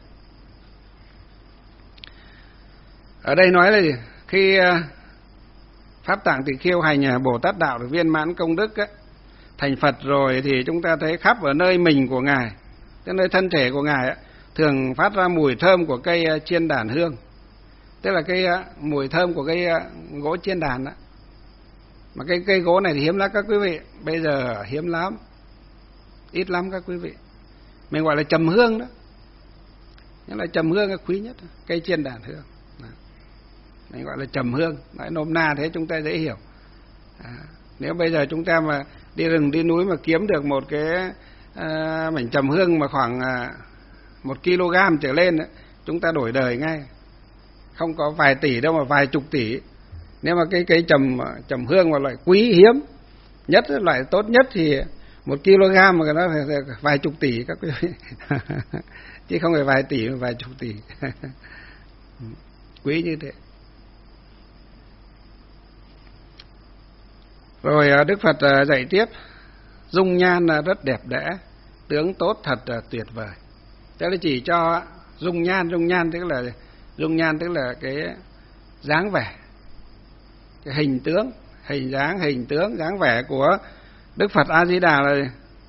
Ở đây nói là gì? Khi Pháp Tạng Tỳ Kheo hành Bồ Tát đạo được viên mãn công đức ấy, thành Phật rồi thì chúng ta thấy khắp ở nơi mình của Ngài, cái nơi thân thể của Ngài ấy, thường phát ra mùi thơm của cây chiên đàn hương. Tức là cái mùi thơm của cây gỗ chiên đàn đó. Mà cái cây gỗ này thì hiếm lắm các quý vị, bây giờ hiếm lắm, ít lắm các quý vị. Mình gọi là trầm hương đó, nhưng là trầm hương là quý nhất, cây chiên đàn hương. Mình gọi là trầm hương, nói nôm na thế chúng ta dễ hiểu. Nếu bây giờ chúng ta mà đi rừng đi núi mà kiếm được một cái mảnh trầm hương mà khoảng 1 kg trở lên đó, chúng ta đổi đời ngay. Không có vài tỷ đâu mà vài chục tỷ. Nếu mà cái cây trầm hương mà loại quý hiếm nhất, loại tốt nhất thì 1 kg mà nó phải vài chục tỷ các quý vị. Chứ không phải vài tỷ mà vài chục tỷ. Quý như thế. Rồi Đức Phật dạy tiếp, dung nhan rất đẹp đẽ, tướng tốt thật tuyệt vời. Thế là chỉ cho dung nhan tức là cái dáng vẻ, cái hình tướng, hình tướng, dáng vẻ của Đức Phật A Di Đà là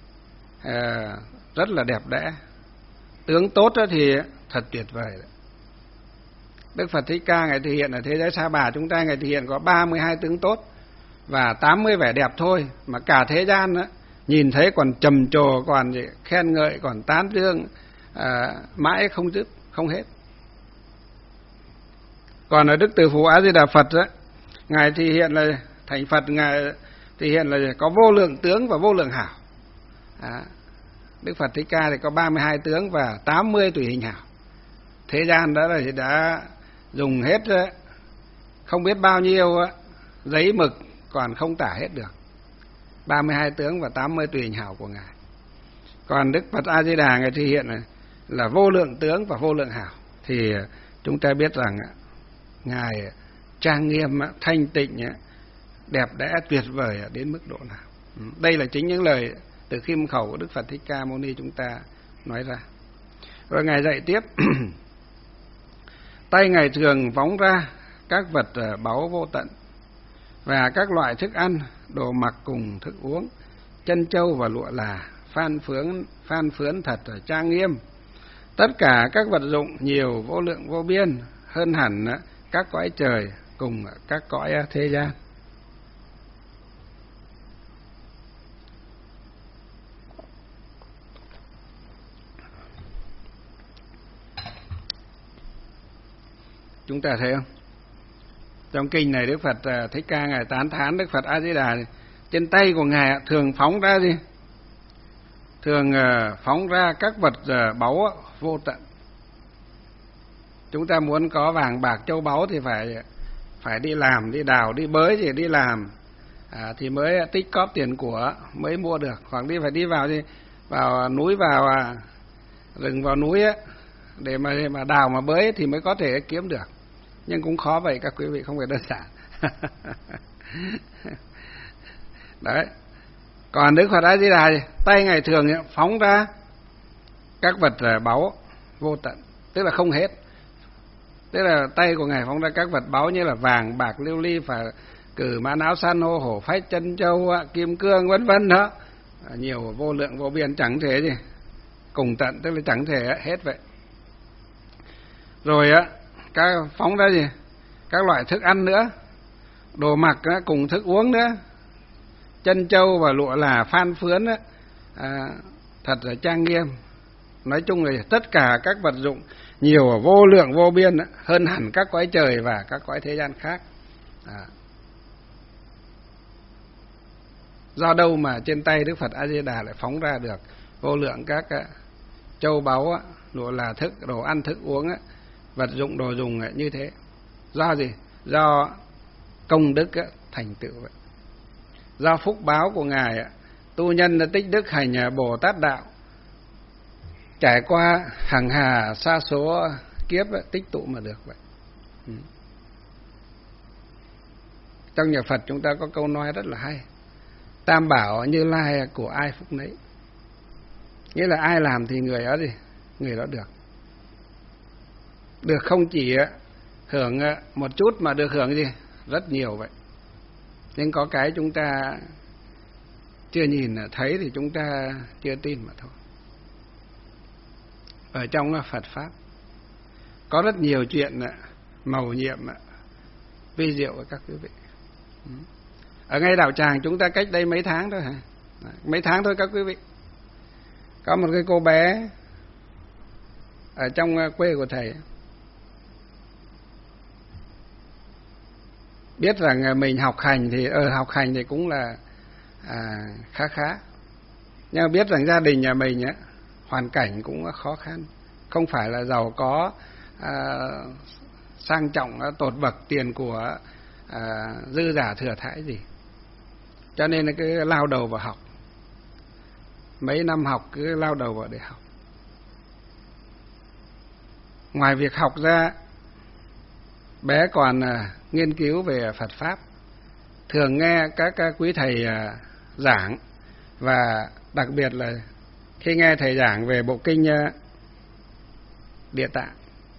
rất là đẹp đẽ. Tướng tốt thì thật tuyệt vời. Đức Phật Thích Ca Ngài thể hiện ở thế giới Sa Bà chúng ta, Ngài thể hiện có 32 tướng tốt và 80 vẻ đẹp thôi, mà cả thế gian đó, nhìn thấy còn trầm trồ, còn khen ngợi, còn tán dương mãi không dứt, không hết. Còn ở Đức Từ Phụ A Di Đà Phật đó, Ngài thể hiện là thành Phật, Ngài thể hiện là có vô lượng tướng và vô lượng hảo. Đức Phật Thích Ca thì có 32 tướng và 80 tùy hình hảo. Thế gian đó là đã dùng hết không biết bao nhiêu giấy mực còn không tả hết được 32 tướng và 80 tùy hình hảo của Ngài. Còn Đức Phật A Di Đà Ngài thể hiện là vô lượng tướng và vô lượng hảo, thì chúng ta biết rằng Ngài trang nghiêm, thanh tịnh, đẹp đẽ, tuyệt vời đến mức độ nào. Đây là chính những lời từ khiêm khẩu của Đức Phật Thích Ca Mâu Ni chúng ta nói ra. Rồi Ngài dạy tiếp, tay Ngài thường phóng ra các vật báu vô tận và các loại thức ăn, đồ mặc cùng thức uống, chân châu và lụa là, phan phướn thật trang nghiêm. Tất cả các vật dụng nhiều vô lượng vô biên, hơn hẳn các cõi trời cùng các cõi thế gian. Chúng ta thấy không? Trong kinh này Đức Phật Thích Ca Ngài tán thán Đức Phật A Di Đà, trên tay của Ngài thường phóng ra gì? Thường phóng ra các vật báu vô tận. Chúng ta muốn có vàng bạc châu báu thì phải đi làm, đi đào, đi bới thì đi làm thì mới tích cóp tiền của mới mua được. Hoặc phải đi vào núi, vào rừng, vào núi ấy, để mà đào mà bới thì mới có thể kiếm được. Nhưng cũng khó vậy các quý vị, không phải đơn giản. Đấy. Còn Đức Phật A Di Đà tay Ngài thường phóng ra các vật báu vô tận, tức là không hết. Tức là tay của Ngài phóng ra các vật báu như là vàng, bạc, lưu ly, phà cử, mã não, san hô, hổ phách, chân châu, kim cương, vân vân đó. Nhiều vô lượng vô biên, chẳng thể gì cùng tận, tức là chẳng thể hết vậy. Rồi các phóng ra gì? Các loại thức ăn nữa, đồ mặc cùng thức uống nữa, chân châu và lụa là, phan phướn thật là trang nghiêm, Nói chung là tất cả các vật dụng nhiều vô lượng vô biên, hơn hẳn các cõi trời và các cõi thế gian khác. Do đâu mà trên tay Đức Phật A Di Đà lại phóng ra được vô lượng các châu báu, đồ là đồ ăn thức uống, vật dụng đồ dùng như thế? Do gì? Do công đức thành tựu vậy. Do phúc báo của ngài tu nhân tích đức hành Bồ Tát đạo, trải qua hàng hà sa số kiếp tích tụ mà được vậy. Trong nhà Phật chúng ta có câu nói rất là hay: Tam bảo Như Lai của ai phúc nấy. Nghĩa là ai làm thì người đó người đó được. Được không chỉ hưởng một chút mà được hưởng gì? Rất nhiều vậy. Nhưng có cái chúng ta chưa nhìn thấy thì chúng ta chưa tin mà thôi. Ở trong Phật Pháp có rất nhiều chuyện mầu nhiệm vi diệu với các quý vị. Ở ngay đạo tràng chúng ta cách đây mấy tháng thôi hả? Mấy tháng thôi các quý vị. Có một cái cô bé ở trong quê của thầy, biết rằng mình học hành thì cũng là khá khá, nhưng mà biết rằng gia đình nhà mình hoàn cảnh cũng khó khăn, không phải là giàu có sang trọng tột bậc, tiền của dư giả thừa thãi gì, cho nên là cứ lao đầu vào học. Mấy năm học cứ lao đầu vào để học. Ngoài việc học ra, bé còn nghiên cứu về Phật Pháp, thường nghe các quý thầy giảng, và đặc biệt là khi nghe thầy giảng về bộ kinh Địa Tạng,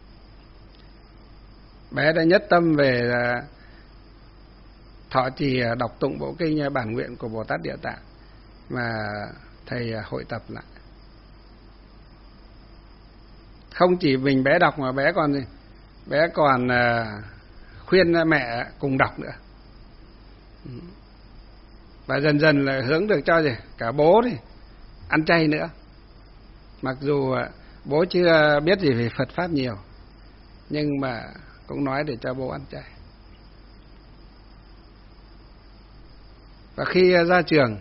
bé đã nhất tâm về thọ trì đọc tụng bộ kinh bản nguyện của Bồ Tát Địa Tạng mà thầy hội tập lại. Không chỉ mình bé đọc mà bé còn khuyên mẹ cùng đọc nữa. Và dần dần là hướng được cho cả bố ăn chay nữa. Mặc dù bố chưa biết gì về Phật Pháp nhiều, nhưng mà cũng nói để cho bố ăn chay. Và khi ra trường,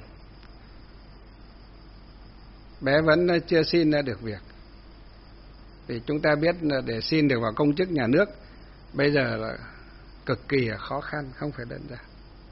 bé vẫn chưa xin được việc. Vì chúng ta biết là để xin được vào công chức nhà nước bây giờ là cực kỳ khó khăn, không phải đơn giản.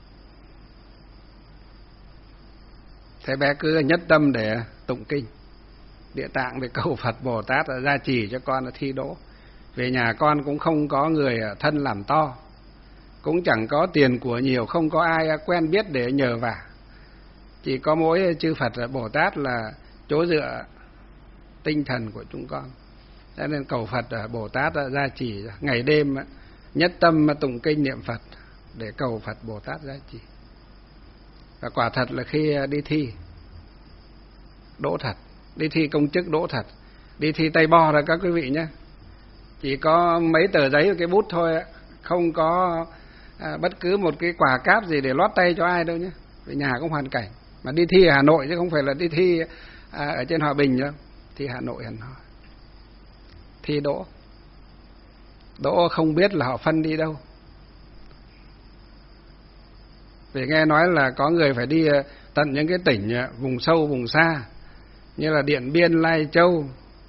Thế bé cứ nhất tâm để tụng kinh Địa Tạng, để cầu Phật Bồ Tát gia trì cho con thi đỗ. Về nhà con cũng không có người thân làm to, cũng chẳng có tiền của nhiều, không có ai quen biết để nhờ vả, chỉ có mỗi chư Phật Bồ Tát là chỗ dựa tinh thần của chúng con. Cho nên cầu Phật Bồ Tát gia trì, ngày đêm nhất tâm tụng kinh niệm Phật để cầu Phật Bồ Tát gia trì. Và quả thật là khi đi thi đỗ thật, đi thi công chức đỗ thật, đi thi tay bo rồi các quý vị nhé. Chỉ có mấy tờ giấy và cái bút thôi, không có bất cứ một cái quà cáp gì để lót tay cho ai đâu nhé. Vì nhà cũng hoàn cảnh. Mà đi thi ở Hà Nội chứ không phải là đi thi ở trên Hòa Bình đâu. Thi Hà Nội hẳn hoi. Thi đỗ. Đỗ không biết là họ phân đi đâu. Vì nghe nói là có người phải đi tận những cái tỉnh vùng sâu, vùng xa, như là Điện Biên, Lai Châu,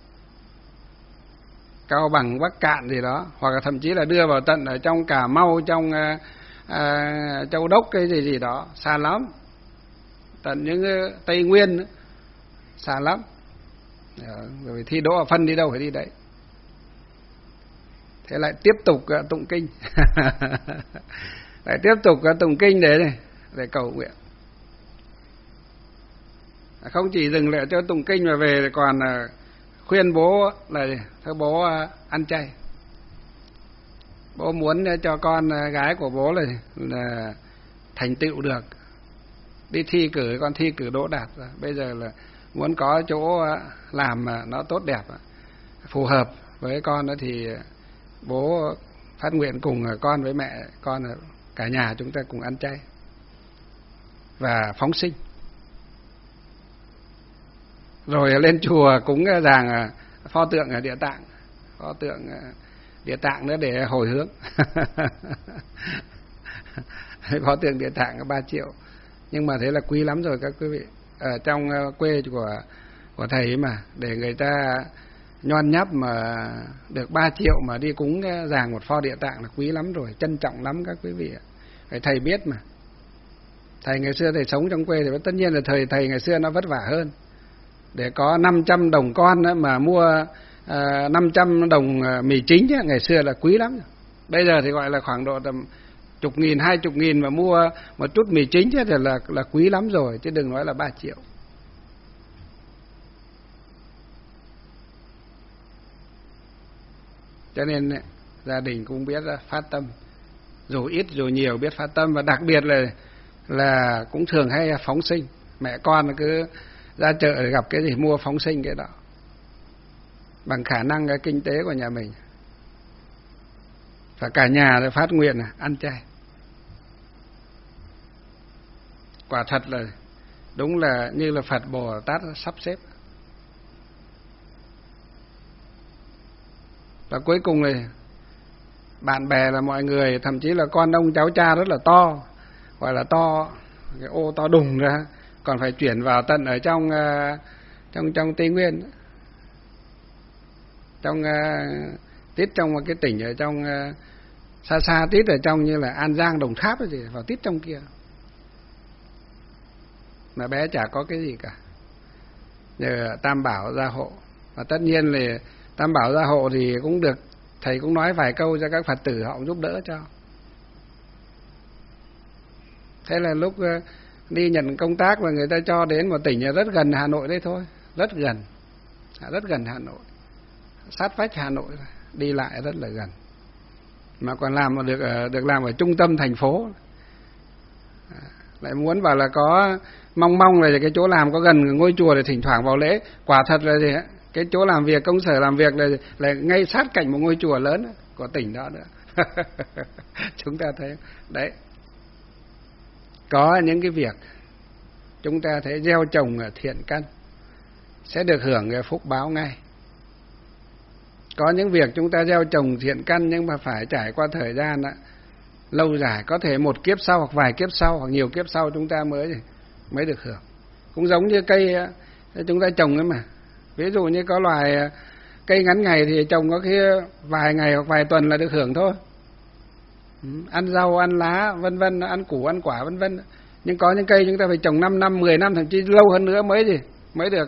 Cao Bằng, Bắc Cạn gì đó, hoặc là thậm chí là đưa vào tận ở trong Cà Mau, trong Châu Đốc cái gì đó, xa lắm. Tận những Tây Nguyên, xa lắm. Rồi thi đỗ phân đi đâu phải đi đấy. Thế lại tiếp tục tụng kinh. Lại tiếp tục tụng kinh để cầu nguyện. Không chỉ dừng lại cho tụng kinh mà về còn khuyên bố là thôi bố ăn chay. Bố muốn cho con gái của bố là thành tựu được, đi thi cử, con thi cử đỗ đạt rồi. Bây giờ là muốn có chỗ làm mà nó tốt đẹp, phù hợp với con đó, thì bố phát nguyện cùng con với mẹ con, cả nhà chúng ta cùng ăn chay và phóng sinh. Rồi lên chùa cúng giàng pho tượng ở Địa Tạng, pho tượng Địa Tạng nữa để hồi hướng. Pho tượng Địa Tạng 3 triệu. Nhưng mà thế là quý lắm rồi các quý vị. Ở trong quê của thầy mà, để người ta nhon nhắp mà được 3 triệu mà đi cúng giàng một pho Địa Tạng là quý lắm rồi, trân trọng lắm các quý vị ạ. Thầy biết mà. Thầy ngày xưa thầy sống trong quê thì tất nhiên là thầy ngày xưa nó vất vả hơn. Để có 500 đồng con mà mua 500 đồng mì chính ấy, ngày xưa là quý lắm. Bây giờ thì gọi là khoảng độ tầm 10.000, 20.000 mà mua một chút mì chính thì là quý lắm rồi, chứ đừng nói là 3 triệu. Cho nên gia đình cũng biết phát tâm, dù ít dù nhiều biết phát tâm, và đặc biệt là cũng thường hay phóng sinh. Mẹ con cứ ra chợ để gặp cái gì mua phóng sinh cái đó, bằng khả năng cái kinh tế của nhà mình. Và cả nhà để phát nguyện ăn chay. Quả thật là đúng là như là Phật Bồ Tát sắp xếp. Và cuối cùng này, bạn bè là mọi người, thậm chí là con ông cháu cha rất là to, gọi là to, cái ô to đùng ra, còn phải chuyển vào tận ở trong Tây Nguyên, trong tít trong một cái tỉnh ở trong xa tít ở trong như là An Giang, Đồng Tháp gì, vào tít trong kia. Mà bé chả có cái gì cả, nhờ Tam Bảo gia hộ. Và tất nhiên là Tam Bảo gia hộ thì cũng được, thầy cũng nói vài câu cho các Phật tử họ cũng giúp đỡ cho. Thế là lúc đi nhận công tác và người ta cho đến một tỉnh rất gần Hà Nội đấy thôi, rất gần Hà Nội, sát vách Hà Nội, đi lại rất là gần, mà còn làm được làm ở trung tâm thành phố. Lại muốn bảo là có mong là cái chỗ làm có gần ngôi chùa để thỉnh thoảng vào lễ. Quả thật là gì, cái chỗ làm việc, công sở làm việc là ngay sát cạnh một ngôi chùa lớn của tỉnh đó nữa. Chúng ta thấy đấy, có những cái việc chúng ta thấy gieo trồng thiện căn sẽ được hưởng cái phúc báo ngay. Có những việc chúng ta gieo trồng thiện căn nhưng mà phải trải qua thời gian lâu dài, có thể một kiếp sau hoặc vài kiếp sau hoặc nhiều kiếp sau chúng ta mới được hưởng. Cũng giống như cây chúng ta trồng ấy mà, ví dụ như có loài cây ngắn ngày thì trồng có khi vài ngày hoặc vài tuần là được hưởng thôi, ăn rau, ăn lá, vân vân, ăn củ, ăn quả, vân vân. Nhưng có những cây chúng ta phải trồng 5 năm, 10 năm, thậm chí lâu hơn nữa mới được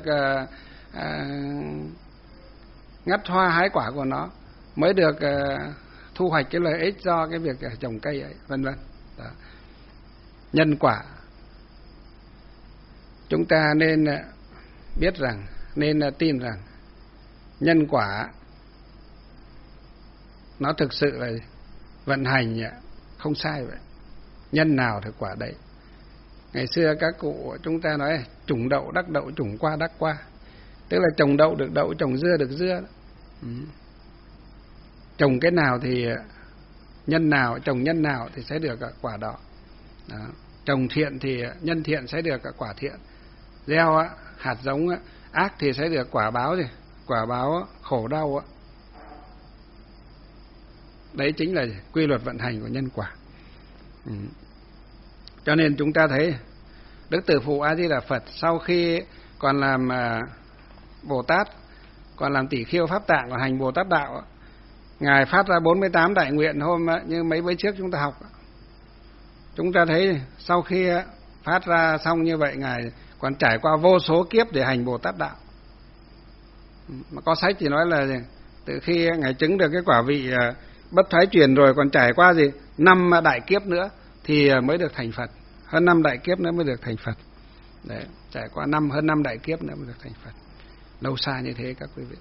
ngắt hoa hái quả của nó, mới được thu hoạch cái lợi ích do cái việc trồng cây ấy, vân vân. Nhân quả chúng ta nên biết rằng, nên tin rằng nhân quả nó thực sự là vận hành không sai vậy. Nhân nào thì quả đấy. Ngày xưa các cụ chúng ta nói trùng đậu đắc đậu, trùng qua đắc qua, tức là trồng đậu được đậu, trồng dưa được dưa. Trồng cái nào thì nhân nào, trồng nhân nào thì sẽ được quả đó. Trồng thiện thì nhân thiện sẽ được quả thiện. Gieo hạt giống ác thì sẽ được quả báo gì? Quả báo khổ đau. Đấy chính là quy luật vận hành của nhân quả. Cho nên chúng ta thấy Đức Từ Phụ A Di Đà Phật sau khi còn làm Bồ Tát, còn làm Tỷ Khiêu Pháp Tạng, còn hành Bồ Tát Đạo, Ngài phát ra 48 đại nguyện hôm như mấy bữa trước chúng ta học. Chúng ta thấy sau khi phát ra xong như vậy, Ngài còn trải qua vô số kiếp để hành Bồ Tát Đạo. Mà có sách thì nói là từ khi Ngài chứng được cái quả vị bất thoái chuyển rồi còn trải qua 5 đại kiếp nữa thì mới được thành Phật. Hơn 5 đại kiếp nữa mới được thành Phật. Đấy, trải qua hơn 5 đại kiếp nữa mới được thành Phật. Lâu xa như thế các quý vị.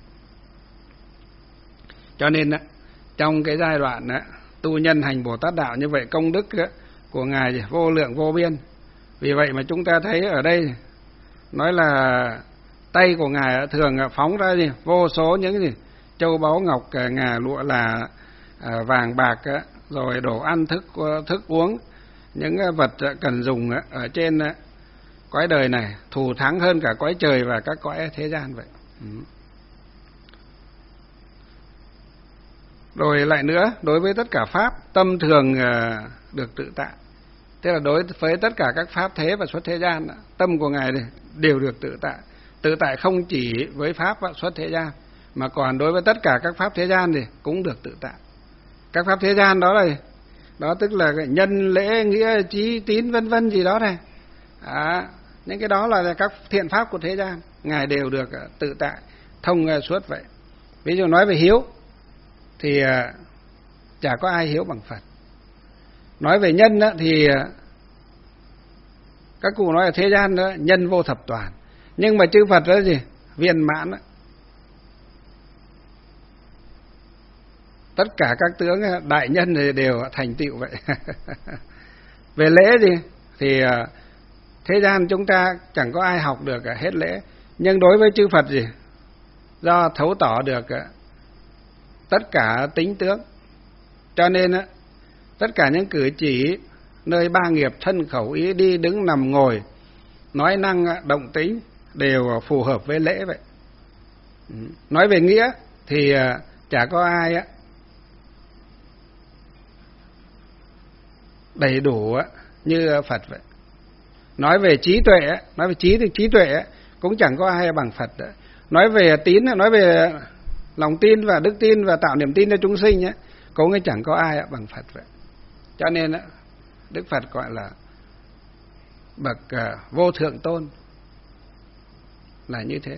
Cho nên trong cái giai đoạn tu nhân hành Bồ Tát Đạo như vậy, công đức của Ngài vô lượng vô biên. Vì vậy mà chúng ta thấy ở đây nói là tay của Ngài thường phóng ra vô số những châu báu ngọc, ngà, lụa là vàng bạc, rồi đồ ăn thức uống, những vật cần dùng ở trên cõi đời này thù thắng hơn cả cõi trời và các cõi thế gian vậy. Rồi lại nữa, đối với tất cả pháp, tâm thường được tự tại. Tức là đối với tất cả các pháp thế và xuất thế gian, tâm của Ngài đều được tự tại. Tự tại không chỉ với pháp và xuất thế gian, mà còn đối với tất cả các pháp thế gian thì cũng được tự tại. Các pháp thế gian đó tức là nhân, lễ, nghĩa, trí, tín vân vân gì đó này. Những cái đó là các thiện pháp của thế gian, Ngài đều được tự tại, thông suốt vậy. Ví dụ nói về hiếu thì chả có ai hiếu bằng Phật. Nói về nhân thì các cụ nói ở thế gian đó, nhân vô thập toàn. Nhưng mà chư Phật đó gì? Viên mãn đó. Tất cả các tướng đại nhân thì đều thành tựu vậy. Về lễ thì thế gian chúng ta chẳng có ai học được hết lễ. Nhưng đối với chư Phật do thấu tỏ được tất cả tính tướng, cho nên tất cả những cử chỉ nơi ba nghiệp thân khẩu ý, đi đứng nằm ngồi, nói năng động tính đều phù hợp với lễ vậy. Nói về nghĩa thì chả có ai đầy đủ như Phật vậy. Nói về trí tuệ, nói về trí tuệ cũng chẳng có ai bằng Phật. Nói về tín, nói về lòng tin và đức tin và tạo niềm tin cho chúng sinh cũng chẳng có ai bằng Phật vậy. Cho nên Đức Phật gọi là bậc vô thượng tôn là như thế.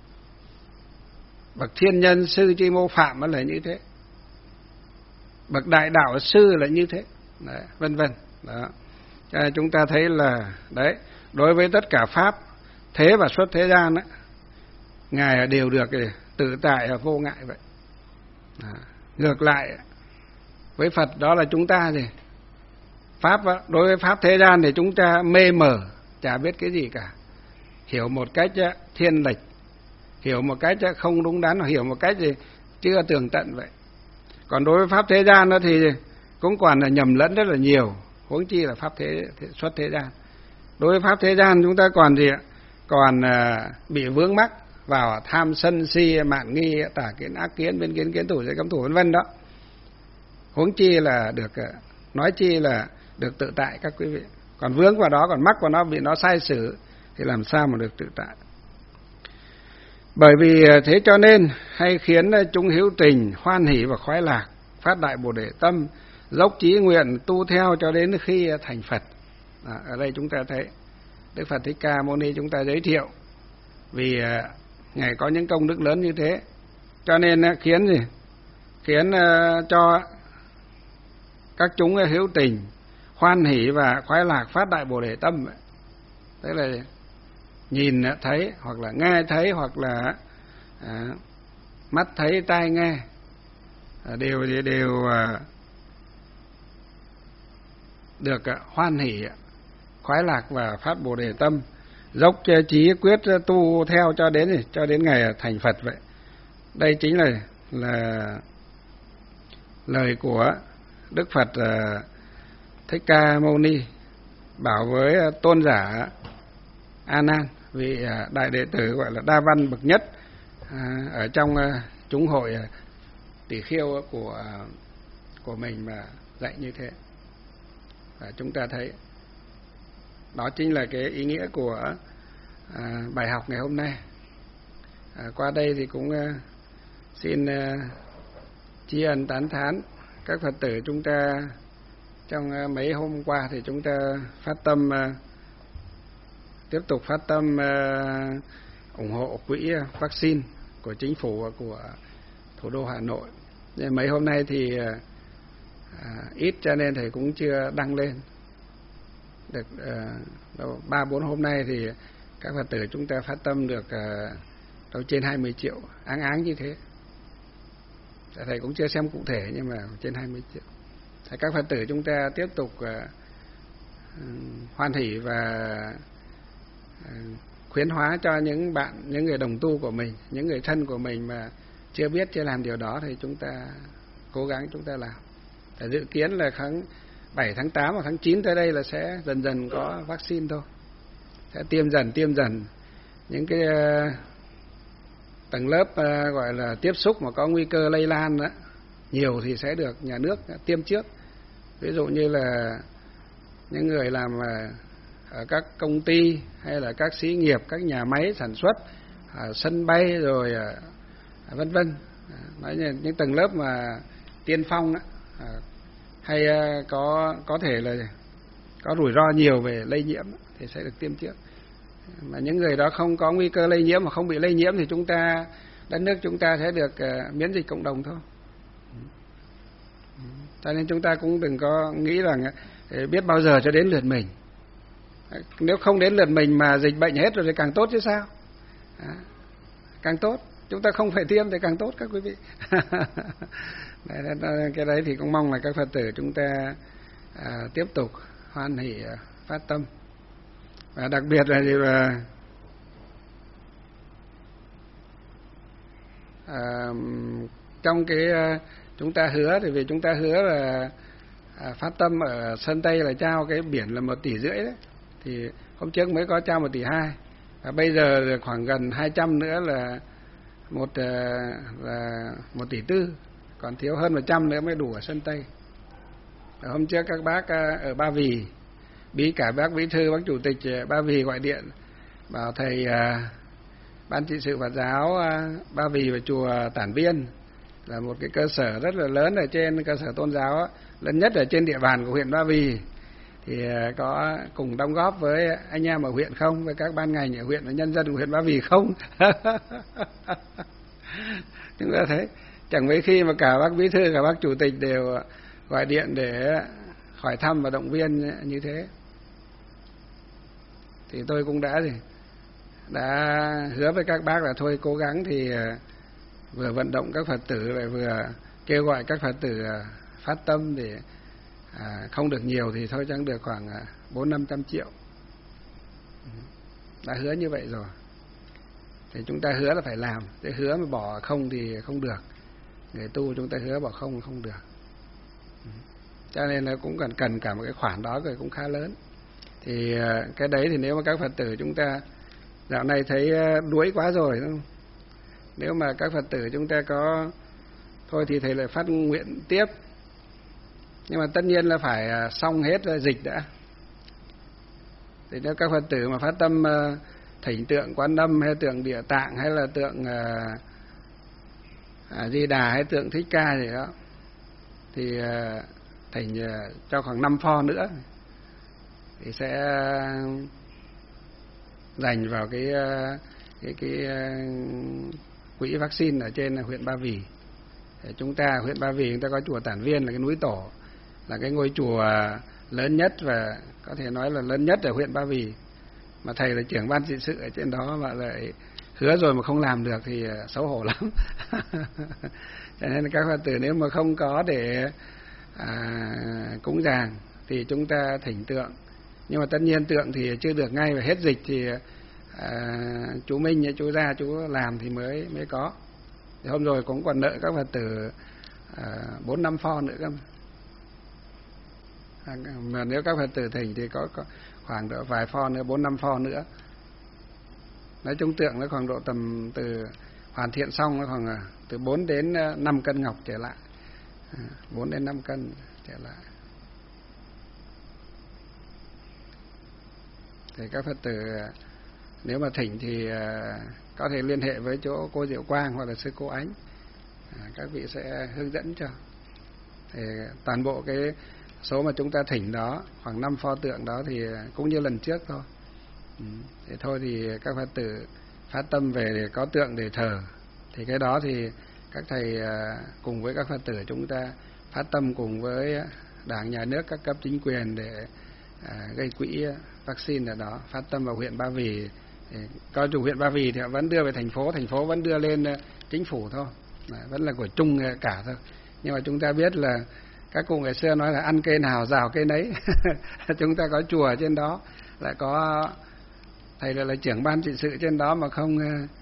Bậc thiên nhân sư chi mô phạm là như thế. Bậc đại đạo sư là như thế. Đấy, vân vân. Đó. Chúng ta thấy là đấy, đối với tất cả pháp thế và xuất thế gian Ngài đều được tự tại và vô ngại vậy. Ngược lại với Phật đó là chúng ta pháp đối với pháp thế gian thì chúng ta mê mờ, chả biết cái gì cả, hiểu một cách thiên lệch, hiểu một cách không đúng đắn, hiểu một cách chưa tường tận vậy. Còn đối với pháp thế gian đó thì cũng còn là nhầm lẫn rất là nhiều, huống chi là pháp xuất thế gian. Đối với pháp thế gian chúng ta còn còn bị vướng mắc vào tham sân si mạn nghi, tà kiến ác kiến, biên kiến kiến thủ, giới cấm thủ vân vân đó. Huống chi là được, nói chi là được tự tại các quý vị. Còn vướng vào đó, còn mắc vào nó, bị nó sai sử thì làm sao mà được tự tại. Bởi vì thế cho nên hay khiến chúng hiếu tình, hoan hỷ và khoái lạc, phát đại Bồ Đề tâm, dốc chí nguyện tu theo cho đến khi thành Phật. Ở đây chúng ta thấy Đức Phật Thích Ca Mâu Ni chúng ta giới thiệu vì Ngài có những công đức lớn như thế, cho nên khiến cho các chúng hiếu tình, hoan hỷ và khoái lạc, phát đại Bồ Đề tâm. Tức là nhìn thấy hoặc là nghe thấy hoặc là mắt thấy tai nghe đều được hoan hỷ, khoái lạc và phát Bồ Đề tâm, dốc chí quyết tu theo cho đến ngày thành Phật vậy. Đây chính là lời của Đức Phật Thích Ca Mâu Ni bảo với tôn giả A Nan, vị đại đệ tử gọi là đa văn bậc nhất ở trong chúng hội tỷ khiêu của mình mà dạy như thế. Và chúng ta thấy đó chính là cái ý nghĩa của bài học ngày hôm nay. Qua đây thì cũng xin tri ân tán thán các Phật tử chúng ta. Trong mấy hôm qua thì chúng ta phát tâm, tiếp tục phát tâm ủng hộ quỹ vaccine của chính phủ và của thủ đô Hà Nội. Nhưng mấy hôm nay thì ít cho nên thầy cũng chưa đăng lên được. 3-4 hôm nay thì các Phật tử chúng ta phát tâm được đâu trên 20 triệu, áng như thế. Thầy cũng chưa xem cụ thể nhưng mà trên 20 triệu. Các Phật tử chúng ta tiếp tục hoan hỷ và khuyến hóa cho những người đồng tu của mình, những người thân của mình mà chưa biết, chưa làm điều đó thì chúng ta cố gắng chúng ta làm. Để dự kiến là tháng 7, tháng 8 và tháng 9 tới đây là sẽ dần dần có vaccine thôi. sẽ tiêm dần những cái tầng lớp gọi là tiếp xúc mà có nguy cơ lây lan đó nhiều thì sẽ được nhà nước tiêm trước. Ví dụ như là những người làm ở các công ty hay là các xí nghiệp, các nhà máy sản xuất, sân bay rồi vân vân. Nói như những tầng lớp mà tiên phong đó, hay có thể là có rủi ro nhiều về lây nhiễm thì sẽ được tiêm trước. Mà những người đó không có nguy cơ lây nhiễm mà không bị lây nhiễm thì đất nước chúng ta sẽ được miễn dịch cộng đồng thôi. Cho nên chúng ta cũng đừng có nghĩ rằng biết bao giờ cho đến lượt mình. Nếu không đến lượt mình mà dịch bệnh hết rồi thì càng tốt chứ sao? Càng tốt. Chúng ta không phải tiêm thì càng tốt các quý vị. Cái đấy thì cũng mong là các Phật tử chúng ta tiếp tục hoan hỷ phát tâm. Và đặc biệt là gì là trong cái chúng ta hứa thì vì chúng ta hứa là phát tâm ở Sơn Tây là trao cái biển là 1,5 tỷ đấy. Thì hôm trước mới có trao 1,2 tỷ. Và bây giờ khoảng gần 200 nữa là 1,4 tỷ, còn thiếu hơn 100 nữa mới đủ ở Sơn Tây. Và hôm trước các bác ở Ba Vì, cả bác bí thư, bác chủ tịch Ba Vì gọi điện bảo thầy ban trị sự Phật giáo Ba Vì và chùa Tản Viên là một cái cơ sở rất là lớn ở trên cơ sở tôn giáo lớn nhất ở trên địa bàn của huyện Ba Vì, thì có cùng đóng góp với anh em ở huyện không, với các ban ngành ở huyện và nhân dân của huyện Ba Vì không? Chúng ta thấy chẳng mấy khi mà cả bác bí thư, cả bác chủ tịch đều gọi điện để hỏi thăm và động viên như thế. Thì tôi cũng đã hứa với các bác là thôi cố gắng thì vừa vận động các Phật tử lại vừa kêu gọi các Phật tử phát tâm, để không được nhiều thì thôi chẳng được khoảng 400-500 triệu. Đã hứa như vậy rồi thì chúng ta hứa là phải làm, để hứa mà bỏ không thì không được. Người tu chúng ta hứa bỏ không không được. Cho nên là cũng cần cả một cái khoản đó rồi cũng khá lớn. Thì cái đấy thì nếu mà các Phật tử chúng ta dạo này thấy đuối quá rồi, đúng không? Nếu mà các Phật tử chúng ta có thôi thì thầy lại phát nguyện tiếp. Nhưng mà tất nhiên là phải xong hết dịch đã. Thì nếu các Phật tử mà phát tâm thỉnh tượng Quan Âm hay tượng Địa Tạng hay là tượng Di Đà hay tượng Thích Ca gì đó, thì thỉnh cho khoảng 5 pho nữa thì sẽ dành vào cái quỹ vaccine ở trên huyện Ba Vì. Chúng ta huyện Ba Vì chúng ta có chùa Tản Viên là cái núi tổ, là cái ngôi chùa lớn nhất và có thể nói là lớn nhất ở huyện Ba Vì, mà thầy là trưởng ban trị sự ở trên đó mà lại hứa rồi mà không làm được thì xấu hổ lắm. Cho nên các Phật tử nếu mà không có để cúng dường thì chúng ta thỉnh tượng. Nhưng mà tất nhiên tượng thì chưa được ngay, và hết dịch thì chú Minh, chú Gia, chú làm thì mới có. Thì hôm rồi cũng còn nợ các Phật tử 4-5 pho nữa cơ. Mà nếu các Phật tử thỉnh thì có khoảng độ vài pho nữa, 4-5 pho nữa. Nói chung tượng nó khoảng độ tầm từ hoàn thiện xong nó khoảng từ 4 đến 5 cân ngọc trở lại. 4 đến 5 cân trở lại. Thì các Phật tử nếu mà thỉnh thì có thể liên hệ với chỗ cô Diệu Quang hoặc là sư cô Ánh, các vị sẽ hướng dẫn cho. Thì toàn bộ cái số mà chúng ta thỉnh đó, khoảng 5 pho tượng đó thì cũng như lần trước thôi. Thì thôi thì các Phật tử phát tâm về để có tượng để thờ. Thì cái đó thì các thầy cùng với các Phật tử chúng ta phát tâm cùng với Đảng, Nhà nước, các cấp chính quyền để gây quỹ vaccine ở đó, phát tâm vào huyện Ba Vì. Coi chủ huyện Ba Vì thì họ vẫn đưa về thành phố vẫn đưa lên chính phủ thôi, vẫn là của chung cả thôi. Nhưng mà chúng ta biết là các cụ ngày xưa nói là ăn cây nào rào cây nấy. Chúng ta có chùa trên đó, lại có thầy là trưởng ban trị sự trên đó mà không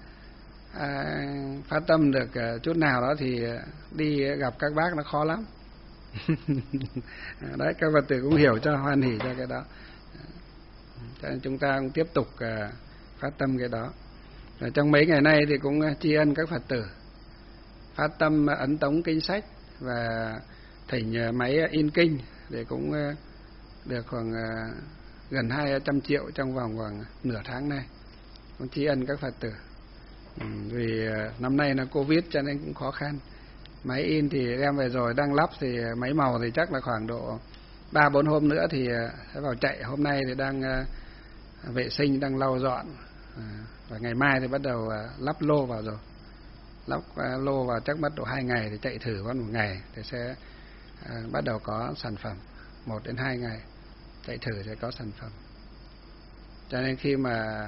phát tâm được chút nào đó thì đi gặp các bác nó khó lắm. Đấy, các Phật tử cũng hiểu cho, hoan hỉ cho cái đó. Cho nên chúng ta cũng tiếp tục phát tâm cái đó. Rồi trong mấy ngày nay thì cũng tri ân các Phật tử phát tâm ấn tống kinh sách và thỉnh máy in kinh để cũng được khoảng gần 200 triệu trong vòng khoảng nửa tháng này. Cũng tri ân các Phật tử. Vì năm nay là Covid cho nên cũng khó khăn. Máy in thì đem về rồi đang lắp, thì máy màu thì chắc là khoảng độ 3-4 hôm nữa thì sẽ vào chạy. Hôm nay thì đang vệ sinh, đang lau dọn, và ngày mai thì bắt đầu lắp lô vào rồi. Lắp lô vào chắc mất độ 2 ngày thì chạy thử con 1 ngày thì sẽ bắt đầu có sản phẩm. 1 đến 2 ngày chạy thử sẽ có sản phẩm. Cho nên khi mà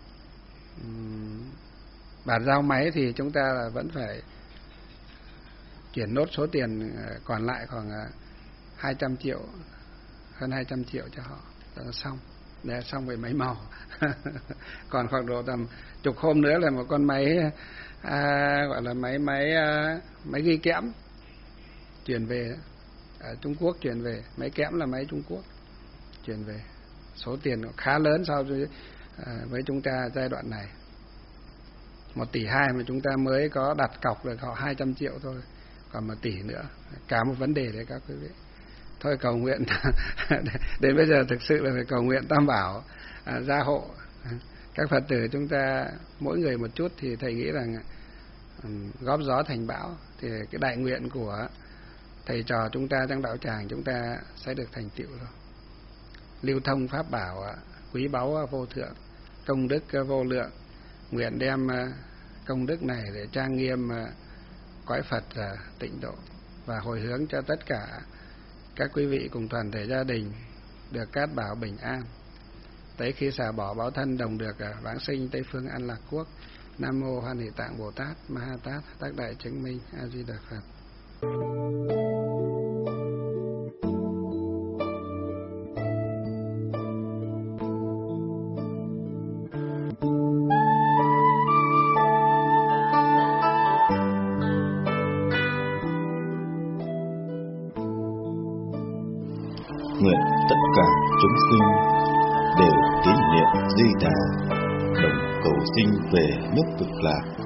bàn giao máy thì chúng ta là vẫn phải chuyển nốt số tiền còn lại khoảng 200 triệu, hơn 200 triệu cho họ là xong, để xong về máy màu. Còn khoảng độ tầm chục hôm nữa là một con máy gọi là máy ghi kẽm chuyển về ở Trung Quốc, chuyển về máy kẽm là máy Trung Quốc chuyển về. Số tiền khá lớn so với chúng ta giai đoạn này. 1,2 tỷ mà chúng ta mới có đặt cọc được họ 200 triệu thôi, còn 1 tỷ nữa, cả một vấn đề đấy các quý vị. Thôi cầu nguyện đến bây giờ thực sự là phải cầu nguyện Tam Bảo gia hộ các Phật tử chúng ta mỗi người một chút, thì thầy nghĩ rằng góp gió thành bão, thì cái đại nguyện của thầy trò chúng ta trong đạo tràng chúng ta sẽ được thành tựu rồi. Lưu thông pháp bảo quý báu vô thượng, công đức vô lượng, nguyện đem công đức này để trang nghiêm cõi Phật tịnh độ, và hồi hướng cho tất cả các quý vị cùng toàn thể gia đình được cát bảo bình an, tới khi xả bỏ báo thân đồng được vãng sinh Tây phương An Lạc Quốc. Nam mô Hoan Hỷ Tạng Bồ Tát Ma Ha Tát Tác Đại Chứng Minh. A Di Đà Phật. Nguyện tất cả chúng sinh đều tín niệm Di Đà, đồng cầu sinh về nước Cực Lạc.